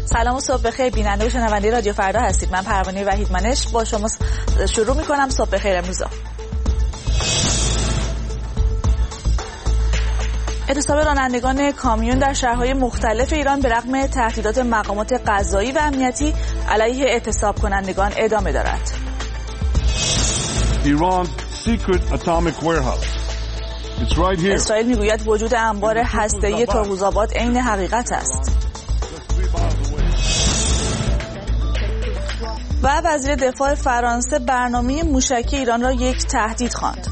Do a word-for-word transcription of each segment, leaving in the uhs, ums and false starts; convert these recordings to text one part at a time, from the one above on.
سلام و صبح بخیر بیننده و شنونده رادیو فردا هستید. من پروانه وحیدمنش با شما شروع می‌کنم صبح بخیر امروز. اعتصاب رانندگان کامیون در شهرهای مختلف ایران به رغم تهدیدات مقامات قضایی و امنیتی علیه اعتصاب کنندگان ادامه دارد. ایران secret atomic warehouse. It's right here. اسرائیل میگوید وجود انبار هسته‌ای ترقوزآباد عین حقیقت است. و وزیر دفاع فرانسه برنامه موشکی ایران را یک تهدید خواند.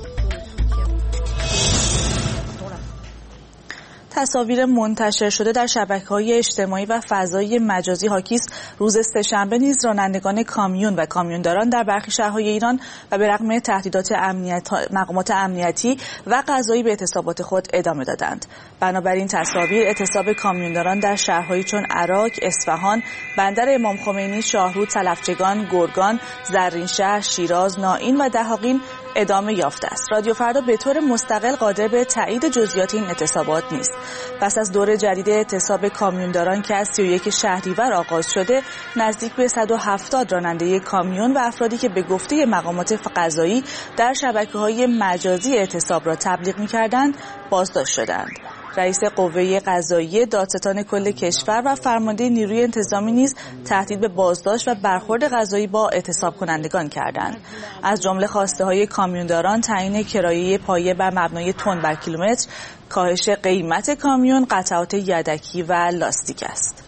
تصاویر منتشر شده در شبکه‌های اجتماعی و فضای مجازی حاکی است روز سه‌شنبه نیز رانندگان کامیون و کامیونداران در برخی شهرهای ایران و به رغم تهدیدات امنیت مقامات امنیتی و قضایی به اعتصابات خود ادامه دادند. بنابراین تصاویر اعتصاب کامیونداران در شهرهایی چون عراق، اصفهان، بندر امام خمینی، شاهرود، تلفچگان، گرگان، زرینشهر، شیراز، نائین و دهاقین ادامه یافته است. رادیو فردا به طور مستقل قادر به تایید جزئیات این اعتصابات نیست. پس از دور جدید اعتصاب کامیونداران که از سی و یک شهریور آغاز شده، نزدیک به صد و هفتاد راننده کامیون و افرادی که به گفته مقامات قضایی در شبکه‌های مجازی اعتصاب را تبلیغ می‌کردند، بازداشت شدند. رئیس قوه قضاییه، دادستان کل کشور و فرمانده نیروی انتظامی نیز تهدید به بازداشت و برخورد قضایی با اعتصاب کنندگان کردند. از جمله خواسته‌های کامیونداران تعیین کرایه پایه بر مبنای تن بر کیلومتر، کاهش قیمت کامیون، قطعات یدکی و لاستیک است.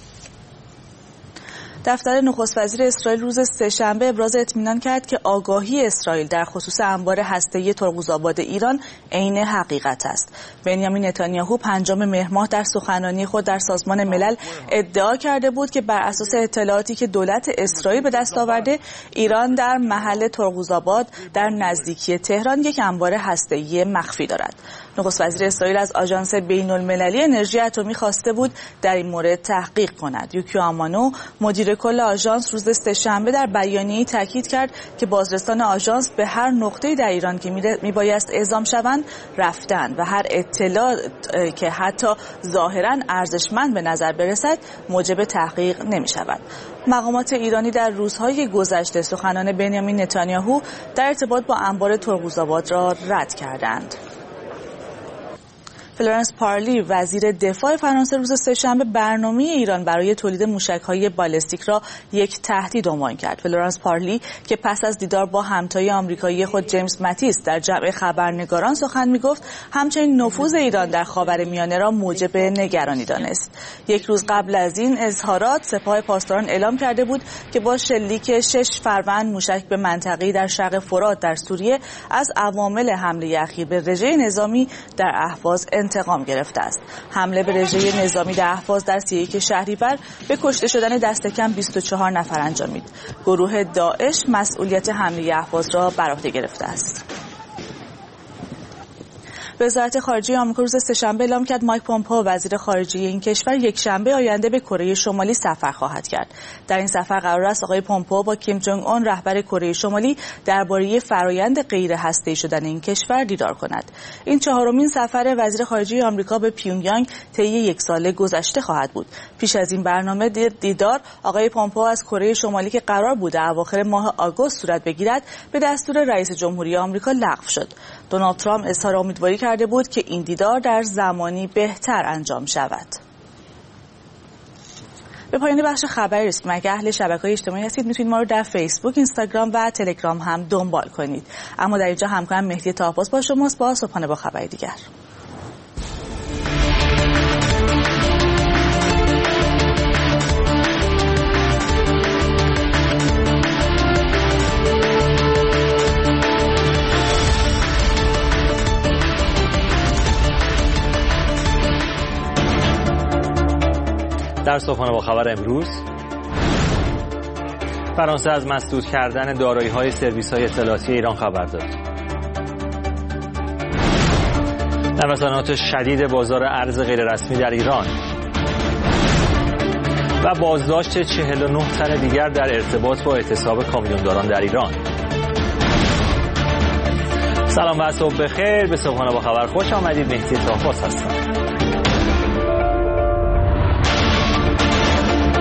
دفتر نخست وزیر اسرائیل روز سه‌شنبه ابراز اطمینان کرد که آگاهی اسرائیل در خصوص انبار هسته‌ای ترقوزآباد ایران عین حقیقت است. بنیامین نتانیاهو پنجم مهر ماه در سخنرانی خود در سازمان ملل ادعا کرده بود که بر اساس اطلاعاتی که دولت اسرائیل به دست آورده، ایران در محل ترقوزآباد در نزدیکی تهران یک انبار هسته‌ای مخفی دارد. نخست وزیر اسرائیل از آژانس بین‌المللی انرژی اتمی خواسته بود در این مورد تحقیق کند. یوکیو آمانو مدیر کل آژانس روز سه‌شنبه در بیانیه‌ای تاکید کرد که بازرسان آژانس به هر نقطه‌ای در ایران که میبایست اعزام شوند رفتند و هر اطلاع که حتی ظاهراً ارزشمند به نظر برسد موجب تحقیق نمی‌شود. مقامات ایرانی در روزهای گذشته سخنان بنیامین نتانیاهو در ارتباط با انبار ترقوزآباد را رد کردند. فلورانس پارلی وزیر دفاع فرانسه روز سه‌شنبه برنامه ایران برای تولید موشک‌های بالستیک را یک تهدید عنوان کرد. فلورانس پارلی که پس از دیدار با همتای آمریکایی خود جیمز ماتیس در جمع خبرنگاران سخن می‌گفت، همچنین نفوذ ایران در خاورمیانه را موجب نگرانی دانست. یک روز قبل از این اظهارات، سپاه پاسداران اعلام کرده بود که با شلیک شش فروند موشک به منطقه‌ای در شرق فرات در سوریه از عوامل حمله اخیر به رژه نظامی در اهواز انتقام گرفته است. حمله به رژه نظامی در اهواز در سی و یک شهریور به کشته شدن دست کم بیست و چهار نفر انجامید. گروه داعش مسئولیت حمله اهواز را بر عهده گرفته است. وزارت خارجه آمریکا روز سه‌شنبه اعلام کرد مایک پومپئو وزیر خارجه این کشور یک شنبه آینده به کره شمالی سفر خواهد کرد. در این سفر قرار است آقای پومپئو با کیم جونگ اون رهبر کره شمالی درباره فرایند غیر هسته‌ای شدن این کشور دیدار کند. این چهارمین سفر وزیر خارجه آمریکا به پیونگیانگ طی یک سال گذشته خواهد بود. پیش از این برنامه دیدار آقای پومپئو از کره شمالی که قرار بود اواخر ماه آگوست صورت بگیرد به دستور رئیس جمهوری آمریکا لغو شد. دونالد ترامپ اظهار امیدواری کرده بود که این دیدار در زمانی بهتر انجام شود. به پایان بخش خبری رسیدیم. اگر اهل شبکه‌های اجتماعی هستید میتونید ما رو در فیسبوک، اینستاگرام و تلگرام هم دنبال کنید. اما در اینجا همکارم مهدی طاه‌پاس با شماست با صبحانه با خبری دیگر. در صبحانه با خبر امروز، فرانسه از مسدود کردن دارایی‌های سرویس‌های اطلاعاتی ایران خبر داد. نوسانات شدید بازار ارز غیررسمی در ایران و بازداشت چهل و نه تن دیگر در ارتباط با اعتصاب کامیونداران در ایران. سلام و صبح بخیر. به صبحانه با خبر خوش آمدید. مهدی طاه‌پاس هستم.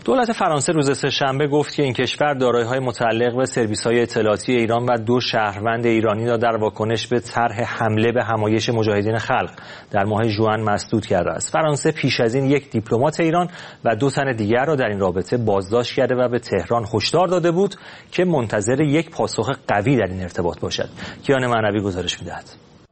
دولت فرانسه روز سه‌شنبه گفت که این کشور دارایی‌های متعلق به سرویس‌های اطلاعاتی ایران و دو شهروند ایرانی را در واکنش به طرح حمله به همایش مجاهدین خلق در ماه ژوئن مسدود کرده است. فرانسه پیش از این یک دیپلمات ایران و دو تن دیگر را در این رابطه بازداشت کرده و به تهران هشدار داده بود که منتظر یک پاسخ قوی در این ارتباط باشد. کیان معنوی گزارش می‌دهد.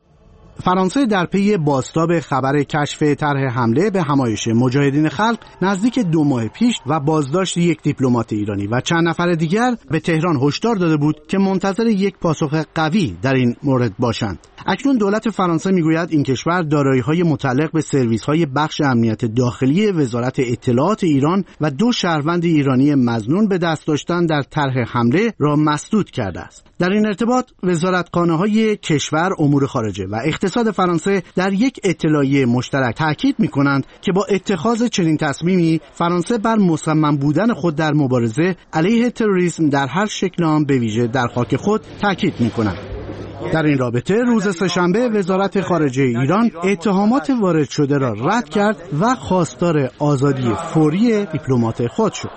فرانسه در پی بازتاب خبر کشف طرح حمله به همایش مجاهدین خلق نزدیک دو ماه پیش و بازداشت یک دیپلمات ایرانی و چند نفر دیگر به تهران هشدار داده بود که منتظر یک پاسخ قوی در این مورد باشند. اکنون دولت فرانسه میگوید این کشور دارایی‌های متعلق به سرویس‌های بخش امنیت داخلی وزارت اطلاعات ایران و دو شهروند ایرانی مظنون به دست داشتن در طرح حمله را مسدود کرده است. در این ارتباط وزارتخانه‌های کشور، امور خارجه و اقتصاد فرانسه در یک اطلاعیه مشترک تاکید می‌کنند که با اتخاذ چنین تصمیمی فرانسه بر مصمم بودن خود در مبارزه علیه تروریسم در هر شکل آن به ویژه در خاک خود تاکید می‌کند. در این رابطه روز سه‌شنبه وزارت خارجه ایران اتهامات وارد شده را رد کرد و خواستار آزادی فوری دیپلمات خود شد.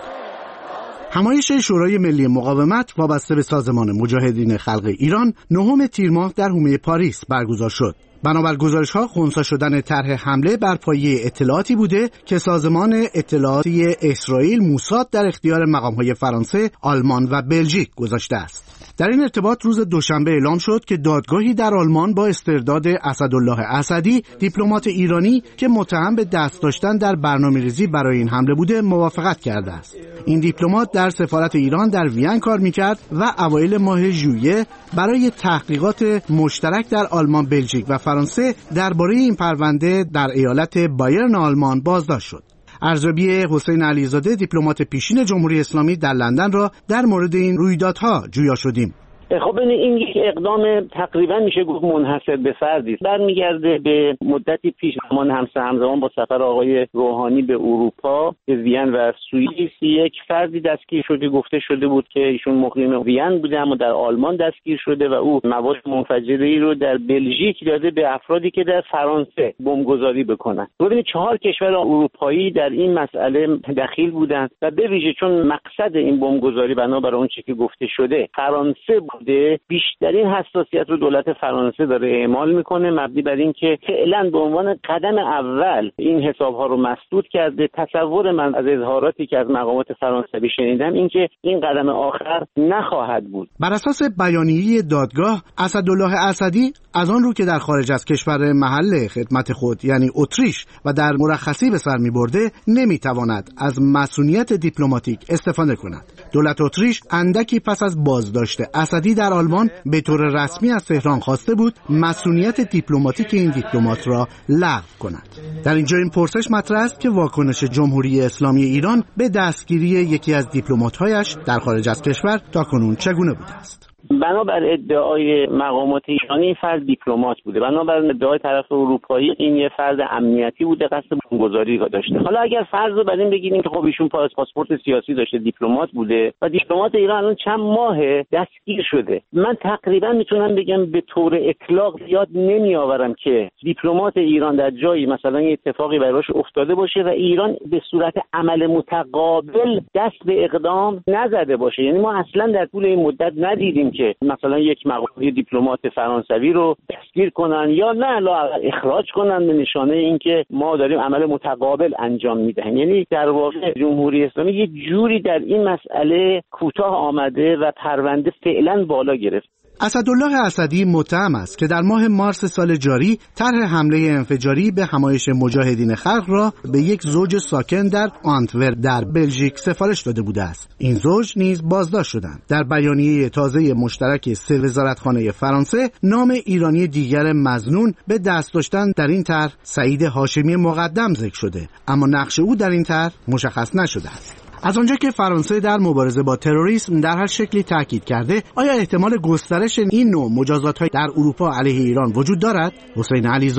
همایش شورای ملی مقاومت وابسته به سازمان مجاهدین خلق ایران نهم تیر ماه در حومه پاریس برگزار شد. بنابر گزارش‌ها خنثی شدن طرح حمله بر پایه اطلاعاتی بوده که سازمان اطلاعاتی اسرائیل موساد در اختیار مقام‌های فرانسه، آلمان و بلژیک گذاشته است. در این ارتباط روز دوشنبه اعلام شد که دادگاهی در آلمان با استرداد اسدالله اسدی، دیپلمات ایرانی که متهم به دست داشتن در برنامه‌ریزی برای این حمله بوده، موافقت کرده است. این دیپلمات در سفارت ایران در وین کار می‌کرد و اوایل ماه ژوئیه برای تحقیقات مشترک در آلمان، بلژیک و فرانسه درباره این پرونده در ایالت بایرن آلمان بازداشت شد. ارزیابی حسین علیزاده، دیپلمات پیشین جمهوری اسلامی در لندن را در مورد این رویدادها جویا شدیم. خب این یک اقدام تقریبا میشه گفت منحصر به فردی است. برمیگرده به مدتی پیش، زمان همزمان با سفر آقای روحانی به اروپا، به وین و سوئیس، یک فردی دستگیر شده. گفته شده بود که ایشون مقیم وین بوده اما در آلمان دستگیر شده و او مواد منفجره‌ای رو در بلژیک داده به افرادی که در فرانسه بمبگذاری بکنن. ببینید چهار کشور اروپایی در این مسئله دخیل بودند و به ویژه چون مقصد این بمبگذاری بنابر اون چیزی که گفته شده فرانسه بیشترین حساسیت رو دولت فرانسه داره اعمال میکنه، مبنی بر این که فعلا به عنوان قدم اول این حسابها رو مسدود کرده. تصور من از اظهاراتی که از مقامات فرانسوی شنیدم این که این قدم آخر نخواهد بود. بر اساس بیانیه دادگاه، اسدالله اسدی از آن رو که در خارج از کشور محل خدمت خود یعنی اتریش و در مرخصی به سر میبرده نمیتواند از مسئولیت دیپلماتیک استفاده کند. دولت اتریش اندکی پس از بازداشت اسدی در آلمان به طور رسمی از تهران خواسته بود مسئولیت دیپلماتیک این دیپلمات را لغو کند. در اینجا این پرسش مطرح است که واکنش جمهوری اسلامی ایران به دستگیری یکی از دیپلمات‌هایش در خارج از کشور تاکنون چگونه بوده است؟ بنابر ادعای مقامات ایرانی این فرد دیپلمات بوده، بنابر ادعای طرف اروپایی این یه فرد امنیتی بوده، قصد بمبگذاری داشته. حالا اگر فرض رو بر این بگیریم که خب ایشون پاسپورت سیاسی داشته، دیپلمات بوده و دیپلمات ایران الان چند ماه دستگیر شده، من تقریبا میتونم بگم به طور اطلاق یاد نمیآورم که دیپلمات ایران در جایی مثلا یه اتفاقی براش افتاده باشه و ایران به صورت عمل متقابل دست به اقدام نزده باشه. یعنی ما اصلا در طول این مدت ندیدیم که مثلا یک مقام دیپلمات فرانسوی رو دستگیر کنن یا نه لااقل اخراج کنن به نشانه اینکه ما داریم عمل متقابل انجام میدهیم. یعنی در واقع جمهوری اسلامی یه جوری در این مسئله کوتاه آمده و پرونده فعلا بالا گرفت. اسدالله اسدی متهم است که در ماه مارس سال جاری طرح حمله انفجاری به همایش مجاهدین خلق را به یک زوج ساکن در آنتورپ در بلژیک سفارش داده بوده است. این زوج نیز بازداشت شدند. در بیانیه تازه مشترک سه وزارتخانه فرانسه نام ایرانی دیگر مظنون به دست داشتن در این طرح سعید هاشمی مقدم ذکر شده، اما نقش او در این طرح مشخص نشده است. از آنجا که فرانسه در مبارزه با تروریسم در هر شکلی تاکید کرده، آیا احتمال گسترش این نوع مجازات‌های در اروپا علیه ایران وجود دارد؟ حسین علیزاده: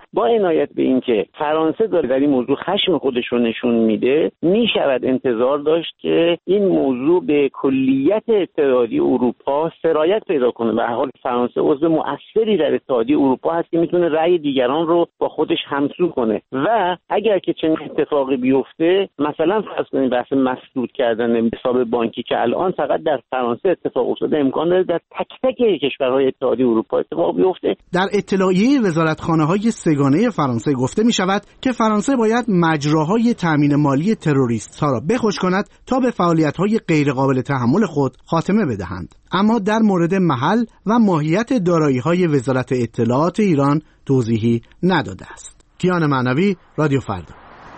با عنایت به اینکه فرانسه داره در این موضوع خشم خودش رو نشون میده، میشود انتظار داشت که این موضوع به کلیت اتحادیه اروپا سرایت پیدا کنه. به هر حال فرانسه عضو مؤثری در اتحادیه اروپا هست که میتونه رأی دیگران رو با خودش همسو کنه و اگر که چنین اتفاقی بیفته، مثلا فرض کنید بحث مسدود کردن حساب بانکی که الان فقط در فرانسه اتفاق افتاده، امکان داره در تک تک کشورهای اتحادیه اروپا اتفاق بیفته. در اطلاعیه وزارتخانه‌های سگانه فرانسه گفته می شود که فرانسه باید مجراهای تامین مالی تروریست‌ها را بخشک کند تا به فعالیت‌های غیرقابل تحمل خود خاتمه بدهند. اما در مورد محل و ماهیت دارایی‌های وزارت اطلاعات ایران توضیحی نداده است. کیان معنوی، رادیو فردا.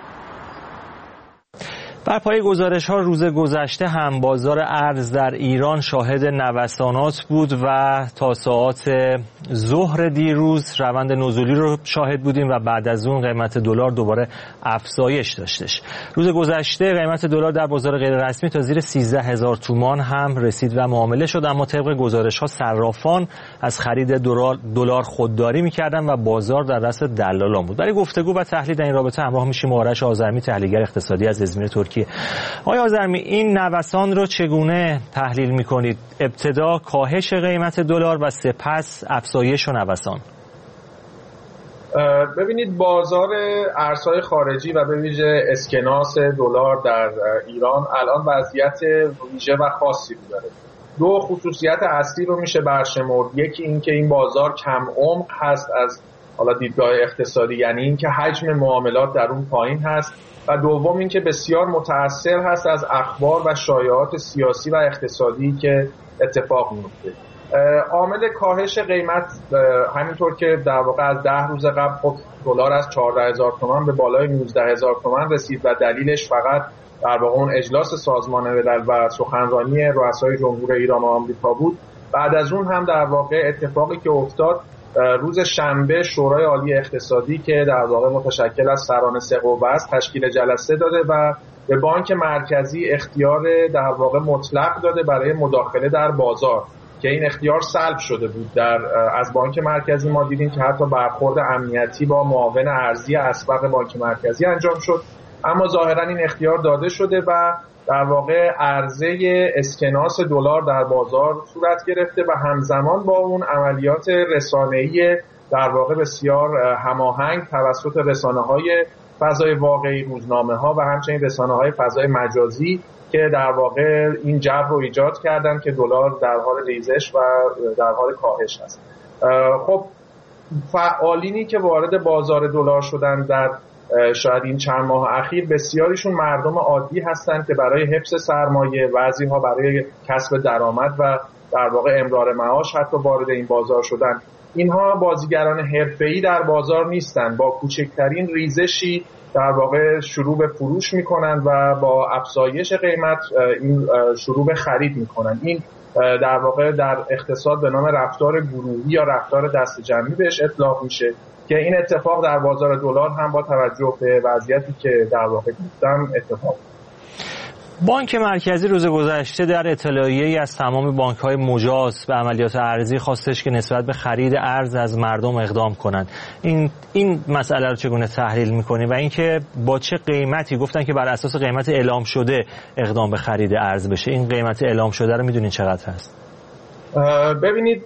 بر پای گزارش‌ها روز گذشته هم بازار ارز در ایران شاهد نوسانات بود و تا ساعات ظهر دیروز روند نزولی رو شاهد بودیم و بعد از اون قیمت دلار دوباره افزایش داشتش. روز گذشته قیمت دلار در بازار غیر رسمی تا زیر سیزده هزار تومان هم رسید و معامله شد، اما طبق گزارش‌ها صرافان از خرید دلار خودداری می‌کردن و بازار در دست دلالان بود. برای گفتگو و تحلیل در این رابطه همراه میشیم آرش آذرمی، تحلیلگر اقتصادی از ازمیر ترکیه. آقای آذرمی، این نوسان رو چگونه تحلیل می‌کنید؟ ابتدا کاهش قیمت دلار و سپس افزایش و نوسان. ببینید بازار ارزهای خارجی و به ویژه اسکناس دلار در ایران الان وضعیت ویژه و خاصی داره. دو خصوصیت اصلی رو میشه برشمرد. یکی این که این بازار کم عمق هست از حالا دیدگاه اقتصادی، یعنی این که حجم معاملات در اون پایین هست، و دوم این که بسیار متأثر هست از اخبار و شایعات سیاسی و اقتصادی که اتفاق میفته. عامل کاهش قیمت همینطور که در واقع از ده روز قبل خب دلار از چهارده هزار تومان به بالای نوزده هزار تومان رسید و دلیلش فقط در واقع اون اجلاس سازمان ملل و سخنرانی رؤسای جمهور ایران و آمریکا بود. بعد از اون هم در واقع اتفاقی که افتاد روز شنبه شورای عالی اقتصادی که در واقع متشکل از سران سه قوه است تشکیل جلسه داده و به بانک مرکزی اختیار در واقع مطلق داده برای مداخله در بازار که این اختیار سلب شده بود. در از بانک مرکزی ما دیدیم که حتی برخورد امنیتی با معاون ارزی اسبق بانک مرکزی انجام شد، اما ظاهرا این اختیار داده شده و در واقع عرضه اسکناس دلار در بازار صورت گرفته و همزمان با اون عملیات رسانه‌ای در واقع بسیار هماهنگ توسط رسانه‌های فضای واقعی، روزنامه‌ها و همچنین رسانه‌های فضای مجازی که در واقع این جو رو ایجاد کردن که دلار در حال ریزش و در حال کاهش است. خب فعالینی که وارد بازار دلار شدن در شاید این چند ماه اخیر بسیاریشون مردم عادی هستند که برای حفظ سرمایه، بعضی‌ها برای کسب درآمد و در واقع امرار معاش حتی وارد این بازار شدن. اینها بازیگران حرفه‌ای در بازار نیستند، با کوچکترین ریزشی در واقع شروع به فروش میکنن و با افزایش قیمت این شروع به خرید میکنن. این در واقع در اقتصاد به نام رفتار گروهی یا رفتار دست جمعی بهش اطلاق میشه که این اتفاق در بازار دلار هم با توجه به وضعیتی که در واقع گفتم اتفاق. بانک مرکزی روز گذشته در اطلاعیه‌ای از تمام بانک‌های مجاز به عملیات ارزی خواستش که نسبت به خرید ارز از مردم اقدام کنند. این این مسئله رو چگونه تحلیل می‌کنید و اینکه با چه قیمتی؟ گفتن که بر اساس قیمت اعلام شده اقدام به خرید ارز بشه. این قیمت اعلام شده رو می‌دونید چقدر هست؟ ببینید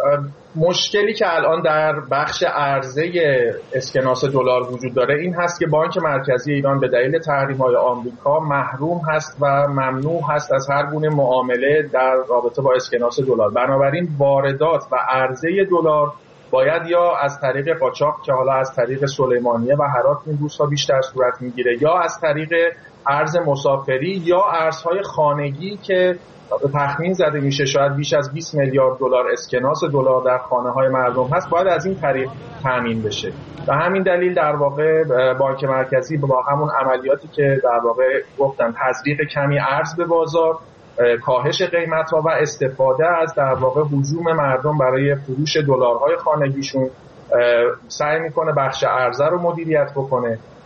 مشکلی که الان در بخش عرضه اسکناس دلار وجود داره این هست که بانک مرکزی ایران به دلیل تحریم‌های آمریکا محروم هست و ممنوع هست از هر گونه معامله در رابطه با اسکناس دلار. بنابراین واردات و عرضه دلار باید یا از طریق قاچاق که حالا از طریق سلیمانیه و هرات این روزها بیشتر صورت میگیره، یا از طریق ارز مسافری یا ارزهای خانگی که تخمین زده میشه شاید بیش از بیست میلیارد دلار اسکناس دلار در خانه‌های مردم هست، باید از این طریق تامین بشه. و همین دلیل در واقع بانک مرکزی با همون عملیاتی که در واقع گفتن تزریق کمی ارز به بازار، کاهش قیمت‌ها و استفاده از در واقع هجوم مردم برای فروش دلارهای خانگیشون سعی میکنه بخش عرضه رو مدیریت بکنه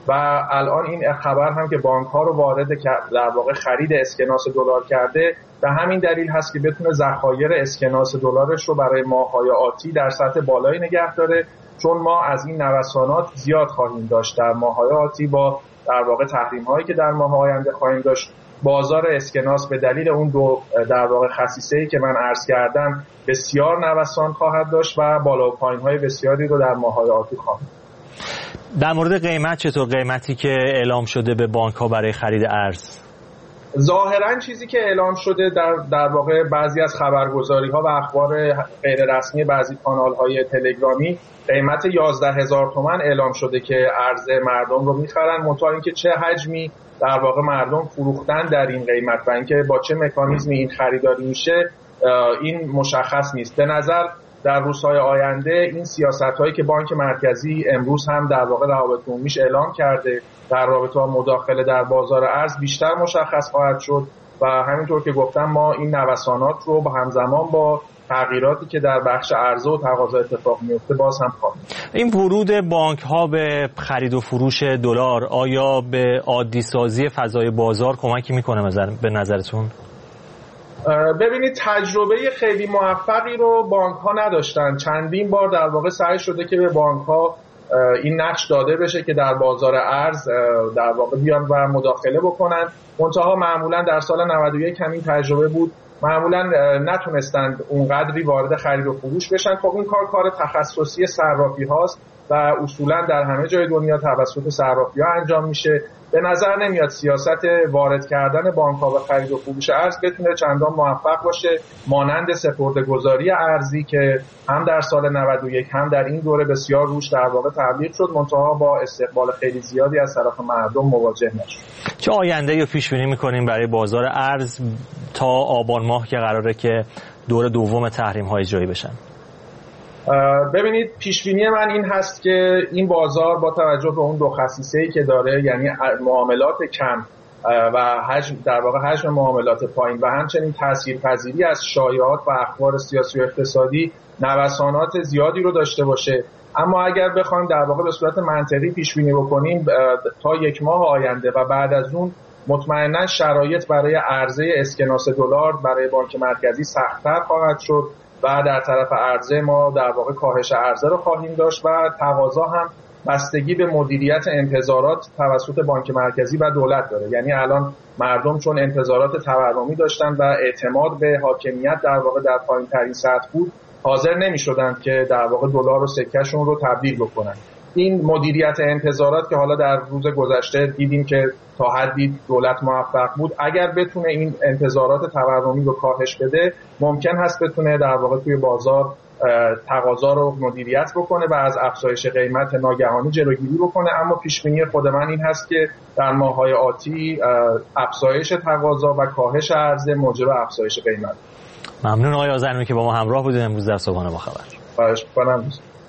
و الان این خبر هم که بانک ها رو وارد در واقع خرید اسکناس دلار کرده به همین دلیل هست که بتونه ذخایر اسکناس دلارش رو برای ماه‌های آتی در سطح بالایی نگه داره، چون ما از این نوسانات زیاد خواهیم داشت در ماه‌های آتی با در واقع تحریم هایی که در ماه آینده خواهیم داشت. بازار اسکناس به دلیل اون دو در واقع خصیصه‌ای که من عرض کردم بسیار نوسان خواهد داشت و بالا و پایین‌های بسیاری رو در ماه‌های آتی خواهیم. در مورد قیمت چطور؟ قیمتی که اعلام شده به بانک‌ها برای خرید ارز؟ ظاهراً چیزی که اعلام شده در در واقع بعضی از خبرگزاری‌ها و اخبار غیر رسمی بعضی کانال‌های تلگرامی قیمت یازده هزار تومان اعلام شده که ارز مردم رو می‌خرن، منتها اینکه چه حجمی در واقع مردم فروختن در این قیمت و اینکه با چه مکانیزمی این خریداری میشه این مشخص نیست. به نظر در روزهای آینده این سیاست‌هایی که بانک مرکزی امروز هم در واقع روابط عمومیش اعلام کرده در رابطه با مداخله در بازار ارز بیشتر مشخص خواهد شد و همینطور که گفتم ما این نوسانات رو با همزمان با تغییراتی که در بخش عرضه و تقاضا اتفاق میفته باز هم خواهیم. این ورود بانک‌ها به خرید و فروش دلار آیا به عادی سازی فضای بازار کمکی میکنه به نظرتون؟ ببینید تجربه خیلی موفقی رو بانک‌ها نداشتن. چندین بار در واقع سعی شده که به بانک‌ها این نقش داده بشه که در بازار ارز در واقع بیان و مداخله بکنن، منتها معمولا در سال نود و یک همین تجربه بود، معمولا نتونستند اونقدری وارد خرید و فروش بشن. خب این کار کار تخصصی صرافی هاست و اصولا در همه جای دنیا توسط صرافی ها انجام میشه. به نظر نمیاد سیاست وارد کردن بانک ها و خرید و فروش ارز بتونه چندان موفق باشه، مانند سپرده‌گذاری ارزی که هم در سال نود و یک هم در این دوره بسیار روش در واقع تبلیغ شد، منتها با استقبال خیلی زیادی از طرف مردم مواجه نشد. چه آینده رو پیش بینی می‌کنیم برای بازار ارز تا آبان ماه که قراره که دور دوم تحریم ها اجرایی بشن؟ ببینید پیشبینی من این هست که این بازار با توجه به اون دو خصیصه‌ای که داره، یعنی معاملات کم و حجم در واقع حجم معاملات پایین و همچنین تاثیرپذیری از شایعات و اخبار سیاسی و اقتصادی، نوسانات زیادی رو داشته باشه. اما اگر بخوایم در واقع به صورت منطقی پیش بینی بکنیم تا یک ماه آینده و بعد از اون مطمئنا شرایط برای عرضه اسکناس دلار برای بانک مرکزی سخت‌تر خواهد شد و در طرف عرضه ما در واقع کاهش عرضه رو خواهیم داشت و تقاضا هم بستگی به مدیریت انتظارات توسط بانک مرکزی و دولت داره. یعنی الان مردم چون انتظارات تورمی داشتن و اعتماد به حاکمیت در واقع در پایین‌ترین سطح بود، حاضر نمی‌شدند که در واقع دلار و سکه‌شون رو تبدیل بکنن. این مدیریت انتظارات که حالا در روز گذشته دیدیم که تا حدی دولت موفق بود، اگر بتونه این انتظارات تورمی رو کاهش بده ممکن هست بتونه در واقع توی بازار تقاضا رو مدیریت بکنه و از افزایش قیمت ناگهانی جلوگیری بکنه. اما پیش بینی خود من این هست که در ماه‌های آتی افزایش تقاضا و کاهش عرضه موجب افزایش قیمت. ممنون آقای آذرنویی که با ما همراه بودید امروز در صبحانه با خبر. خواهش می‌کنم.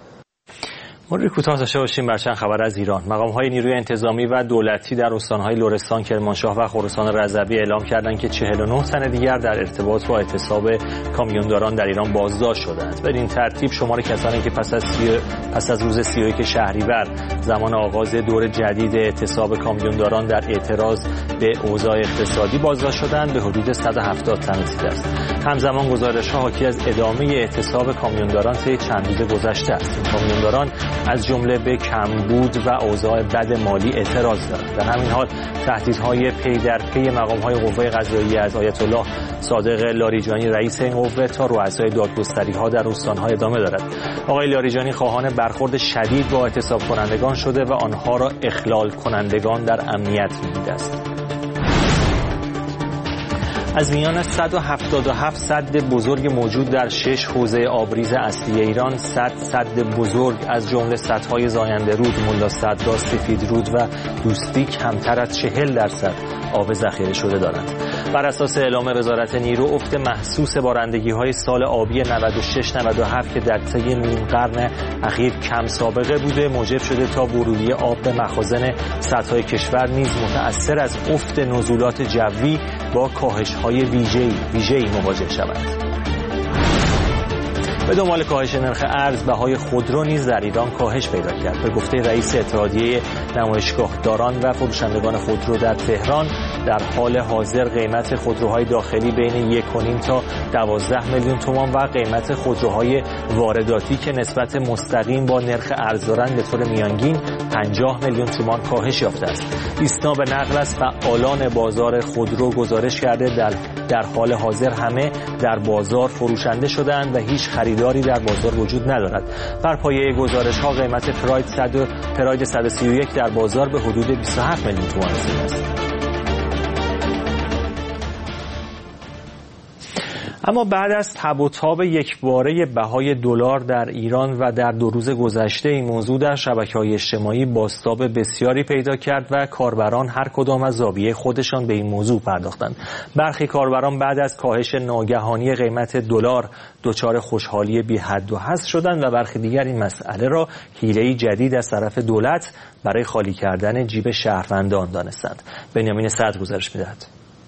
مروری کوتاه داشته باشیم بر چند خبر از ایران. مقام‌های نیروی انتظامی و دولتی در استان‌های لرستان، کرمانشاه و خراسان رضوی اعلام کردند که چهل و نه تن دیگر در ارتباط با اعتصاب کامیونداران در ایران بازداشت شدند. بدین ترتیب شمار کسانی که پس از سی... پس از روز سی و یک شهریور زمان آغاز دور جدید اعتصاب کامیونداران در اعتراض به اوضاع اقتصادی بازداشت شدند به حدود صد و هفتاد تن رسیده است. همزمان گزارش‌ها حاکی از ادامه اعتصاب کامیونداران طی چند روز گذشته است. کامیونداران از جمله به کمبود و اوضاع بد مالی اعتراض دارند. در همین حال تهدیدهای پی در پی مقام‌های قوه قضاییه از آیت الله صادق لاریجانی رئیس این قوه تا رؤسای دادگستری‌ها در استان‌ها ادامه دارد. آقای لاریجانی خواهان برخورد شدید با اعتصاب کنندگان شده و آنها را اخلال کنندگان در امنیت می‌دیده است. از میان صد و هفتاد و هفت سد بزرگ موجود در شش حوزه آبریز اصلی ایران، صد سد بزرگ از جمله سدهای زاینده رود، ملا صدرا، سفید رود و دوستی کمتر از چهل درصد آب ذخیره شده دارند. بر اساس اعلام وزارت نیرو، افت محسوس بارندگی‌های سال آبی نود و شش نود و هفت که در طی نیم قرن اخیر کم سابقه بوده، موجب شده تا ورودی آب به مخازن سدهای کشور نیز متأثر از افت نزولات جوی با کاهش‌های ویژه‌ای ویژه‌ای مواجه شود. به دنبال کاهش نرخ ارز، بهای خودرو نیز در ایران کاهش پیدا کرد. به گفته رئیس اتحادیه نمایشگاهداران و فروشندگان خودرو در تهران، در حال حاضر قیمت خودروهای داخلی بین یک و نیم تا دوازده میلیون تومان و قیمت خودروهای وارداتی که نسبت مستقیم با نرخ ارز دارند به طور میانگین پنجاه میلیون تومان کاهش یافته است. ایسنا به نقل از فعالان بازار خودرو گزارش کرده در در حال حاضر همه در بازار فروشنده شده‌اند و هیچ خریداری در بازار وجود ندارد. بر پایه گزارش‌ها قیمت پراید صد پراید صد و سی و یک در بازار به حدود بیست و هفت میلیون تومان رسیده است. اما بعد از تب و تاب یکباره بهای دلار در ایران و در دو روز گذشته، این موضوع در شبکه‌های اجتماعی بازتاب بسیاری پیدا کرد و کاربران هر کدام از زاویه خودشان به این موضوع پرداختند. برخی کاربران بعد از کاهش ناگهانی قیمت دلار دچار خوشحالی بی حد و حصر شدند و برخی دیگر این مسئله را حیله‌ای جدید از طرف دولت برای خالی کردن جیب شهروندان دانستند. بنیامین صدر گزارش می‌دهد.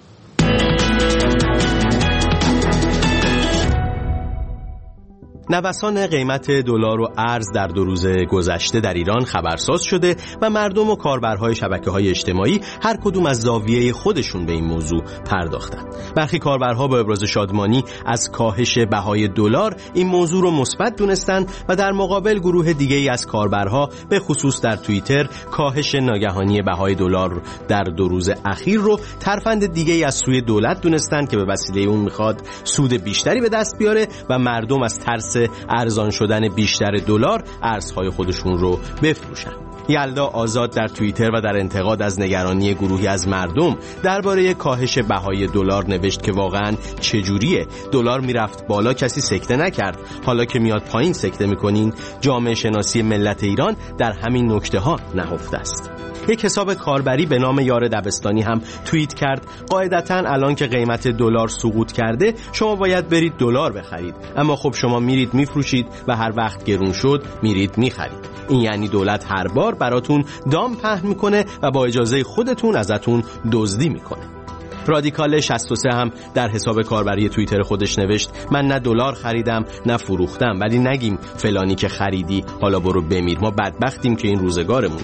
نوسان قیمت دلار و ارز در دو روز گذشته در ایران خبرساز شده و مردم و کاربرهای شبکه‌های اجتماعی هر کدوم از زاویه خودشون به این موضوع پرداختند. برخی کاربرها با ابراز شادمانی از کاهش بهای دلار این موضوع رو مثبت دونستند و در مقابل گروه دیگه‌ای از کاربرها به خصوص در توییتر کاهش ناگهانی بهای دلار در دو روز اخیر رو ترفند دیگه‌ای از سوی دولت دونستند که به وسیله اون میخواد سود بیشتری به دست بیاره و مردم از ترس ارزان شدن بیشتر دلار ارزهای خودشون رو بفروشن. یلدا آزاد در توییتر و در انتقاد از نگرانی گروهی از مردم درباره کاهش بهای دلار نوشت که واقعاً چجوریه؟ دلار میرفت بالا کسی سکته نکرد، حالا که میاد پایین سکته میکنین؟ جامعه شناسی ملت ایران در همین نکته ها نهفته است. یک حساب کاربری به نام یار دبستانی هم توییت کرد قاعدتاً الان که قیمت دلار سقوط کرده شما باید برید دلار بخرید، اما خب شما میرید میفروشید و هر وقت گرون شد میرید میخرید. این یعنی دولت هر بار براتون دام پهن میکنه و با اجازه خودتون ازتون دزدی میکنه. رادیکال شصت و سه هم در حساب کاربری توییتر خودش نوشت من نه دلار خریدم نه فروختم، ولی نگیم فلانی که خریدی حالا برو بمیر، ما بدبختیم که این روزگارمونه.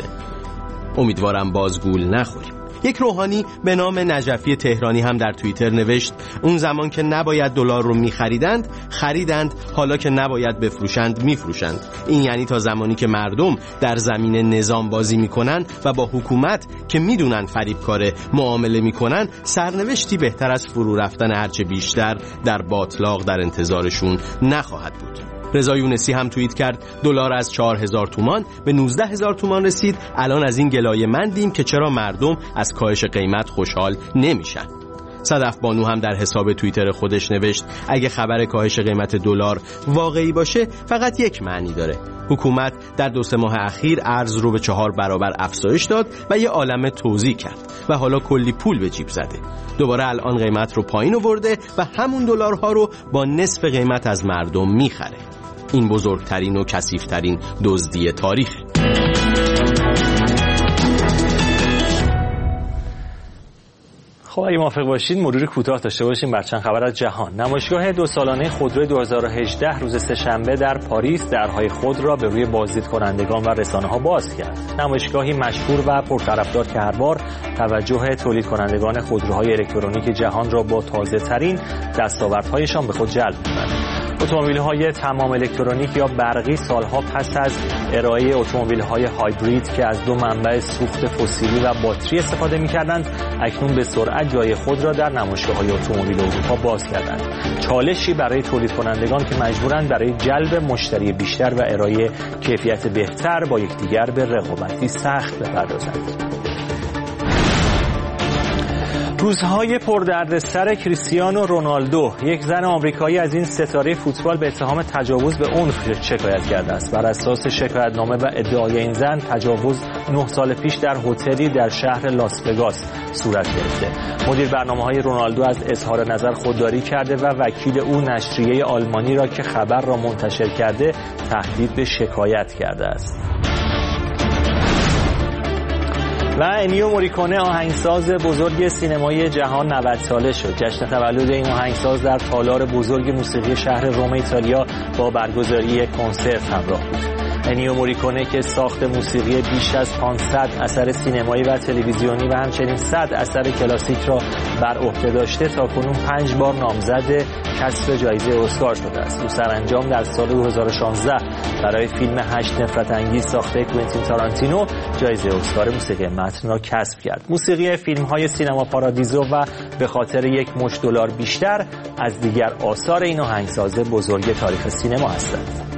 امیدوارم باز گول نخوریم. یک روحانی به نام نجفی تهرانی هم در توییتر نوشت اون زمان که نباید دلار رو می‌خریدند خریدند، حالا که نباید بفروشند می‌فروشند. این یعنی تا زمانی که مردم در زمین نظام بازی می‌کنن و با حکومت که می‌دونن فریبکار معامله می‌کنن، سرنوشتی بهتر از فرو رفتن هرچه بیشتر در باطلاق در انتظارشون نخواهد بود. رضا یونسی هم توییت کرد دلار از چهار هزار تومان به نوزده هزار تومان رسید، الان از این گلایه‌مندیم که چرا مردم از کاهش قیمت خوشحال نمیشن. صدف بانو هم در حساب توییتر خودش نوشت اگه خبر کاهش قیمت دلار واقعی باشه فقط یک معنی داره، حکومت در دو سه ماه اخیر ارز رو به چهار برابر افزایش داد و یه عالمه توزیع کرد و حالا کلی پول به جیب زده، دوباره الان قیمت رو پایین آورده و همون دلارها رو با نصف قیمت از مردم میخره. این بزرگترین و کثیف‌ترین دزدی تاریخ. خب اگه موافق باشید مرور کوتاه داشته باشیم بر چند خبر از جهان. نمایشگاه دو سالانه خودروی دو هزار و هجده روز سه‌شنبه در پاریس درهای خود را به روی بازدید کنندگان و رسانه‌ها باز کرد. نمایشگاهی مشهور و پرطرفدار که هر بار توجه تولید کنندگان خودروهای الکترونیک جهان را با تازه‌ترین دستاوردهایشان به خود جلب می‌کند. اتومبیل‌های تمام الکترونیک یا برقی سالها پس از ارائه اتومبیل‌های هایبرید که از دو منبع سوخت فسیلی و باتری استفاده می‌کردند، اکنون به سرعت جای خود را در نمایشگاه‌های اتومبیل اروپا باز کردند. چالشی برای تولید کنندگان که مجبورند برای جلب مشتری بیشتر و ارائه کیفیت بهتر با یکدیگر به رقابتی سخت بپردازند. روزهای پردردسر کریستیانو رونالدو، یک زن آمریکایی از این ستاره فوتبال به اتهام تجاوز به عنف شکایت کرده است. بر اساس شکایتنامه و ادعای این زن، تجاوز نه سال پیش در هتلی در شهر لاس وگاس صورت گرفته. مدیر برنامه‌های رونالدو از اظهار نظر خودداری کرده و وکیل او نشریه آلمانی را که خبر را منتشر کرده تهدید به شکایت کرده است. و انیو موریکونه آهنگساز بزرگ سینمای جهان نود ساله شد. جشن تولد این آهنگساز در تالار بزرگ موسیقی شهر روم ایتالیا با برگزاری یک کنسرت همراه بود. انیو موریکونه که ساخت موسیقی بیش از پانصد اثر سینمایی و تلویزیونی و همچنین صد اثر کلاسیک را بر عهده داشته، تاکنون پنج بار نامزد کسب جایزه اسکار شده است. او سرانجام در سال دو هزار و شانزده برای فیلم هشت نفرت انگیز ساخته کوئنتین تارانتینو جایزه اسکار موسیقی متن را کسب کرد. موسیقی فیلم‌های سینما پارادیزو و به خاطر یک مشت دلار بیشتر از دیگر آثار این آهنگساز بزرگ تاریخ سینما هستند.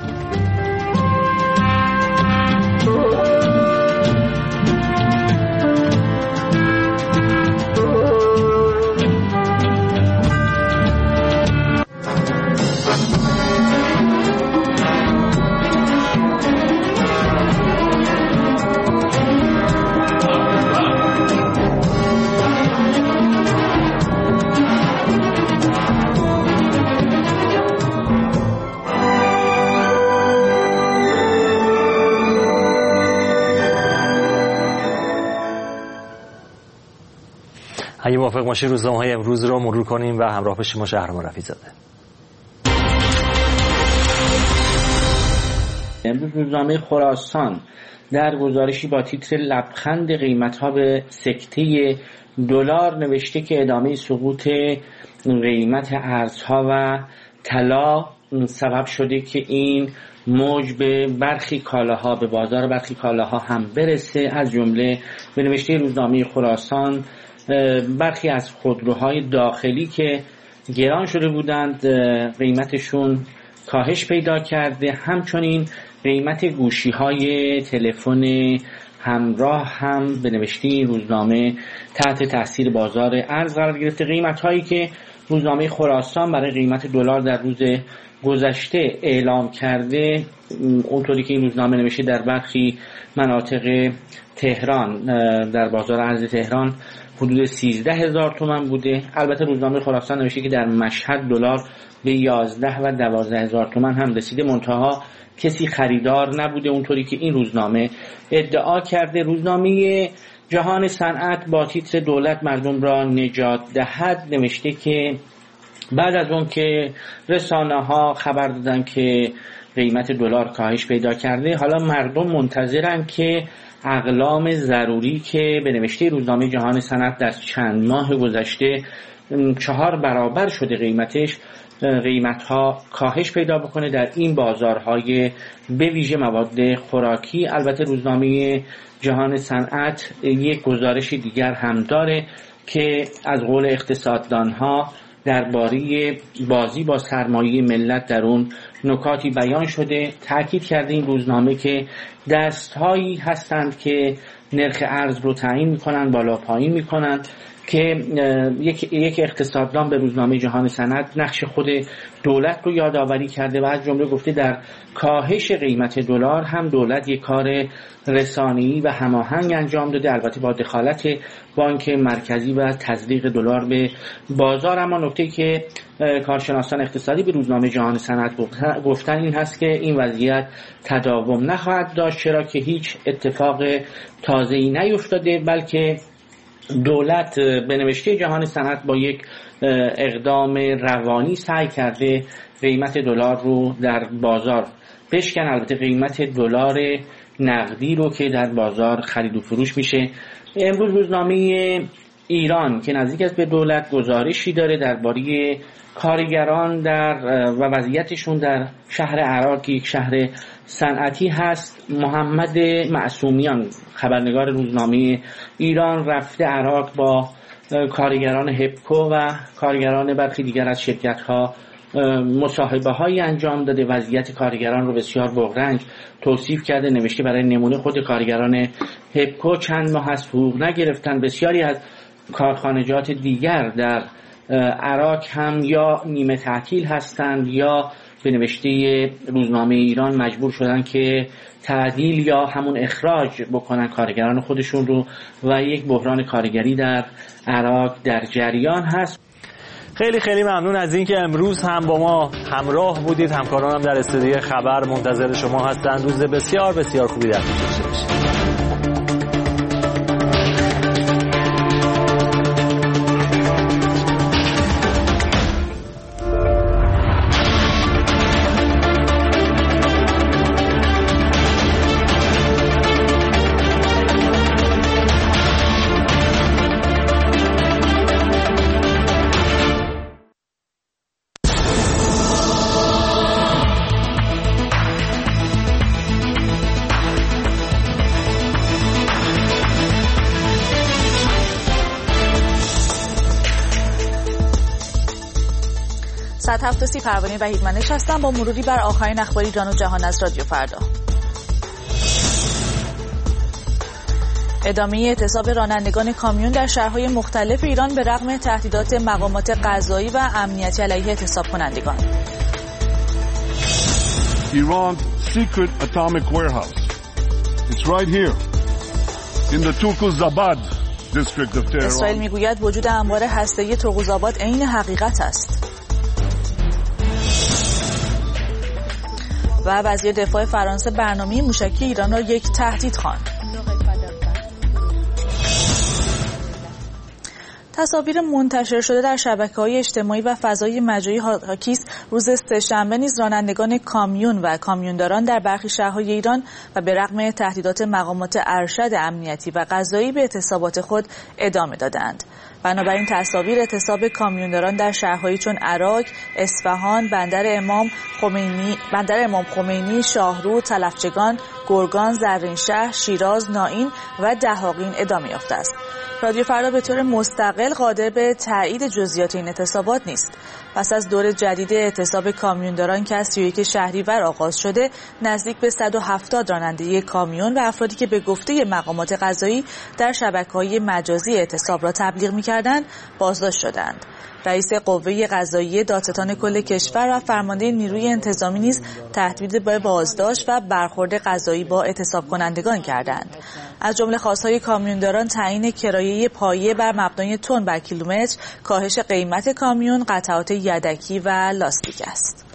اگه موافق باشید روزنامه‌های امروز رو مرور کنیم و همراه بشیم با شهرام رفیع‌زاده. امروز روزنامه خراسان در گزارشی با تیتر لبخند قیمت‌ها به سکته دلار نوشته که ادامه سقوط قیمت ارزها و طلا سبب شده که این موج به برخی کالاها به بازار برخی کالاها هم برسه. از جمله به نوشته روزنامه خراسان برخی از خودروهای داخلی که گران شده بودند قیمتشون کاهش پیدا کرده. همچنین قیمت گوشی‌های تلفن همراه هم به نوشته این روزنامه تحت تاثیر بازار ارز قرار گرفته. قیمت‌هایی که روزنامه خراسان برای قیمت دلار در روز گذشته اعلام کرده، اونطوری که این روزنامه نوشته در برخی مناطق تهران در بازار ارز تهران حدود سیزده هزار تومان بوده. البته روزنامه خراسان نوشته که در مشهد دلار به یازده و دوازده هزار تومان هم رسیده، منتها کسی خریدار نبوده اونطوری که این روزنامه ادعا کرده. روزنامه جهان صنعت با تیتر دولت مردم را نجات دهد نوشته که بعد از اون که رسانه ها خبر دادن که قیمت دلار کاهش پیدا کرده، حالا مردم منتظرن که اقلام ضروری که به نوشته روزنامه جهان صنعت در چند ماه گذشته چهار برابر شده قیمتش، قیمت‌ها کاهش پیدا بکنه در این بازارهای به ویژه مواد خوراکی. البته روزنامه جهان صنعت یک گزارش دیگر هم داره که از قول اقتصاددانها درباره بازی با سرمایه ملت در اون نکاتی بیان شده. تاکید کرده این روزنامه که دستهایی هستند که نرخ ارز رو تعیین میکنن، بالا پایین میکنن، که یک یک اقتصاددان به روزنامه جهان صنعت نقش خود دولت رو یادآوری کرده و از جمله گفته در کاهش قیمت دلار هم دولت یک کار رسانه‌ای و هماهنگ انجام داده، البته با دخالت بانک مرکزی و تزریق دلار به بازار. اما نکته‌ای که کارشناسان اقتصادی به روزنامه جهان صنعت گفتن این هست که این وضعیت تداوم نخواهد داشت، چرا که هیچ اتفاق تازه‌ای نیفتاده، بلکه دولت به نوشته جهان صنعت با یک اقدام روانی سعی کرده قیمت دلار رو در بازار بشکن. البته قیمت دلار نقدی رو که در بازار خرید و فروش میشه. امروز روزنامه ایران که نزدیک است به دولت گزارشی داره درباره کارگران در و وضعیتشون در شهر عراق، یک شهر صنعتی هست. محمد معصومیان خبرنگار روزنامه ایران رفته عراق با کارگران هپکو و کارگران برخی دیگر از شرکت‌ها مصاحبه هایی انجام داده. وضعیت کارگران رو بسیار بغرنج توصیف کرده. نوشته برای نمونه خود کارگران هپکو چند ماه از حقوق نگرفتن. بسیاری از کارخانجات دیگر در عراق هم یا نیمه تعطیل هستند یا به نوشته روزنامه ایران مجبور شدن که تعدیل یا همون اخراج بکنن کارگران خودشون رو و یک بحران کارگری در عراق در جریان هست. خیلی خیلی ممنون از اینکه امروز هم با ما همراه بودید. همکارانم در استودیو خبر منتظر شما هستند. روز بسیار بسیار خوبی در پیش داشته باشید. صد هفت و سی پروانه وحید منش هستم با مروری بر آخرین اخبار ایران و جهان از رادیو فردا. ادامه اعتصاب رانندگان کامیون در شهرهای مختلف ایران به رغم تهدیدات مقامات قضایی و امنیتی علیه اعتصاب کنندگان. Iran's secret atomic warehouse. It's right here in the Turkuzabad district of Tehran. اسرائیل میگوید وجود انبار هسته‌ای ترقوزآباد عین حقیقت است. و وزیر دفاع فرانسه برنامه موشکی ایران را یک تهدید خواند. تصاویر منتشر شده در شبکه‌های اجتماعی و فضای مجازی حاکی روز سه‌شنبه نیز رانندگان کامیون و کامیونداران در برخی شهرهای ایران و به رغم تهدیدات مقامات ارشد امنیتی و قضایی به اعتصابات خود ادامه دادند. بنابراین تصاویر اعتصاب کامیونداران در شهرهایی چون عراق، اصفهان، بندر امام خمینی، بندر امام خمینی، شاهرو، تلفچگان، گرگان، زرینشهر، شیراز، نائین و دهاقین ادامه یافته است. رادیو فردا به طور مستقل قادر به تایید جزئیات این اعتصابات نیست. پس از دور جدید اعتصاب کامیونداران که از سی و یک شهریور آغاز شده، نزدیک به صد و هفتاد راننده کامیون و افرادی که به گفته مقامات قضایی در شبکه‌های مجازی اعتصاب را تبلیغ می‌کردند بازداشت شدند. رئیس قوه قضاییه دادستان کل کشور و فرمانده نیروی انتظامی نیز تهدید به بازداشت و برخورد قضایی با اعتصاب کنندگان کردند. از جمله خواست‌های کامیونداران تعیین کرایه پایه بر مبنای تن بر کیلومتر، کاهش قیمت کامیون، قطعات یدکی و لاستیک است.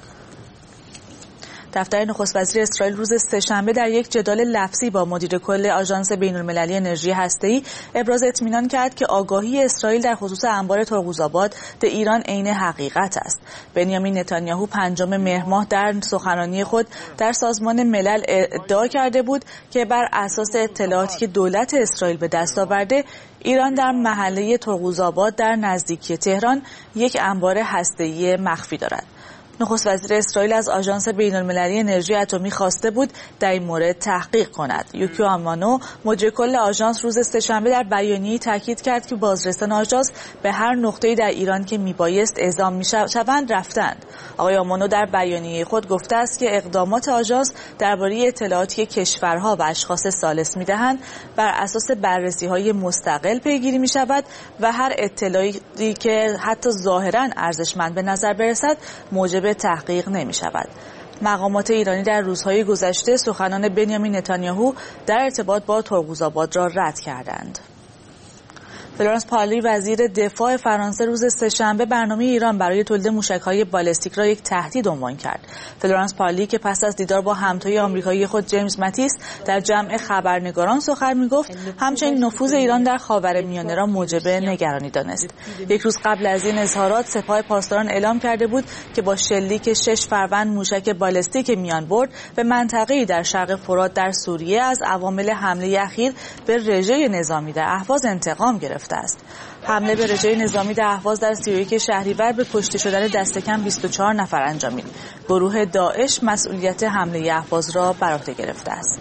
دفتر نخست وزیر اسرائیل روز سه‌شنبه در یک جدال لفظی با مدیر کل آژانس بین‌المللی انرژی هسته‌ای ابراز اطمینان کرد که آگاهی اسرائیل در خصوص انبار ترقوزآباد به ایران عین حقیقت است. بنیامین نتانیاهو پنجم مهر ماه در سخنرانی خود در سازمان ملل ادعا کرده بود که بر اساس اطلاعاتی که دولت اسرائیل به دست آورده، ایران در محله ترقوزآباد در نزدیکی تهران یک انبار هسته‌ای مخفی دارد. نخست وزیر اسرائیل از آژانس بین‌المللی انرژی اتمی خواسته بود در این مورد تحقیق کند. یوکیو آمانو مدیر کل آژانس روز سه‌شنبه در بیانیه‌ای تاکید کرد که بازرسان آژانس به هر نقطه‌ای در ایران که میبایست اعزام میشوند رفتند. آقای آمانو در بیانیه خود گفته است که اقدامات آژانس درباره اطلاعاتی که کشورها و اشخاص ثالث میدهند بر اساس بررسی‌های مستقل پیگیری میشود و هر اطلاعی که حتی ظاهراً ارزشمند به نظر برسد موجب تحقیق نمی شود. مقامات ایرانی در روزهای گذشته سخنان بنیامین نتانیاهو در ارتباط با ترقوزآباد را رد کردند. فلورانس پارلی وزیر دفاع فرانسه روز سه‌شنبه برنامه ایران برای تولید موشک‌های بالستیک را یک تهدید عنوان کرد. فلورانس پارلی که پس از دیدار با همتای آمریکایی خود جیمز ماتیس در جمع خبرنگاران سخن می‌گفت، همچنین نفوذ ایران در خاورمیانه را موجب نگرانی دانست. یک روز قبل از این اظهارات سپاه پاسداران اعلام کرده بود که با شلیک شش فروند موشک بالستیک میان برد به منطقه‌ای در شرق فرات در سوریه از عوامل حمله اخیر به رژه نظامی در اهواز انتقام گرفت است. حمله به رژه نظامی در اهواز در سی و یک شهریور به کشته شدن دست کم بیست و چهار نفر انجامید. گروه داعش مسئولیت حمله اهواز را بر عهده گرفته است.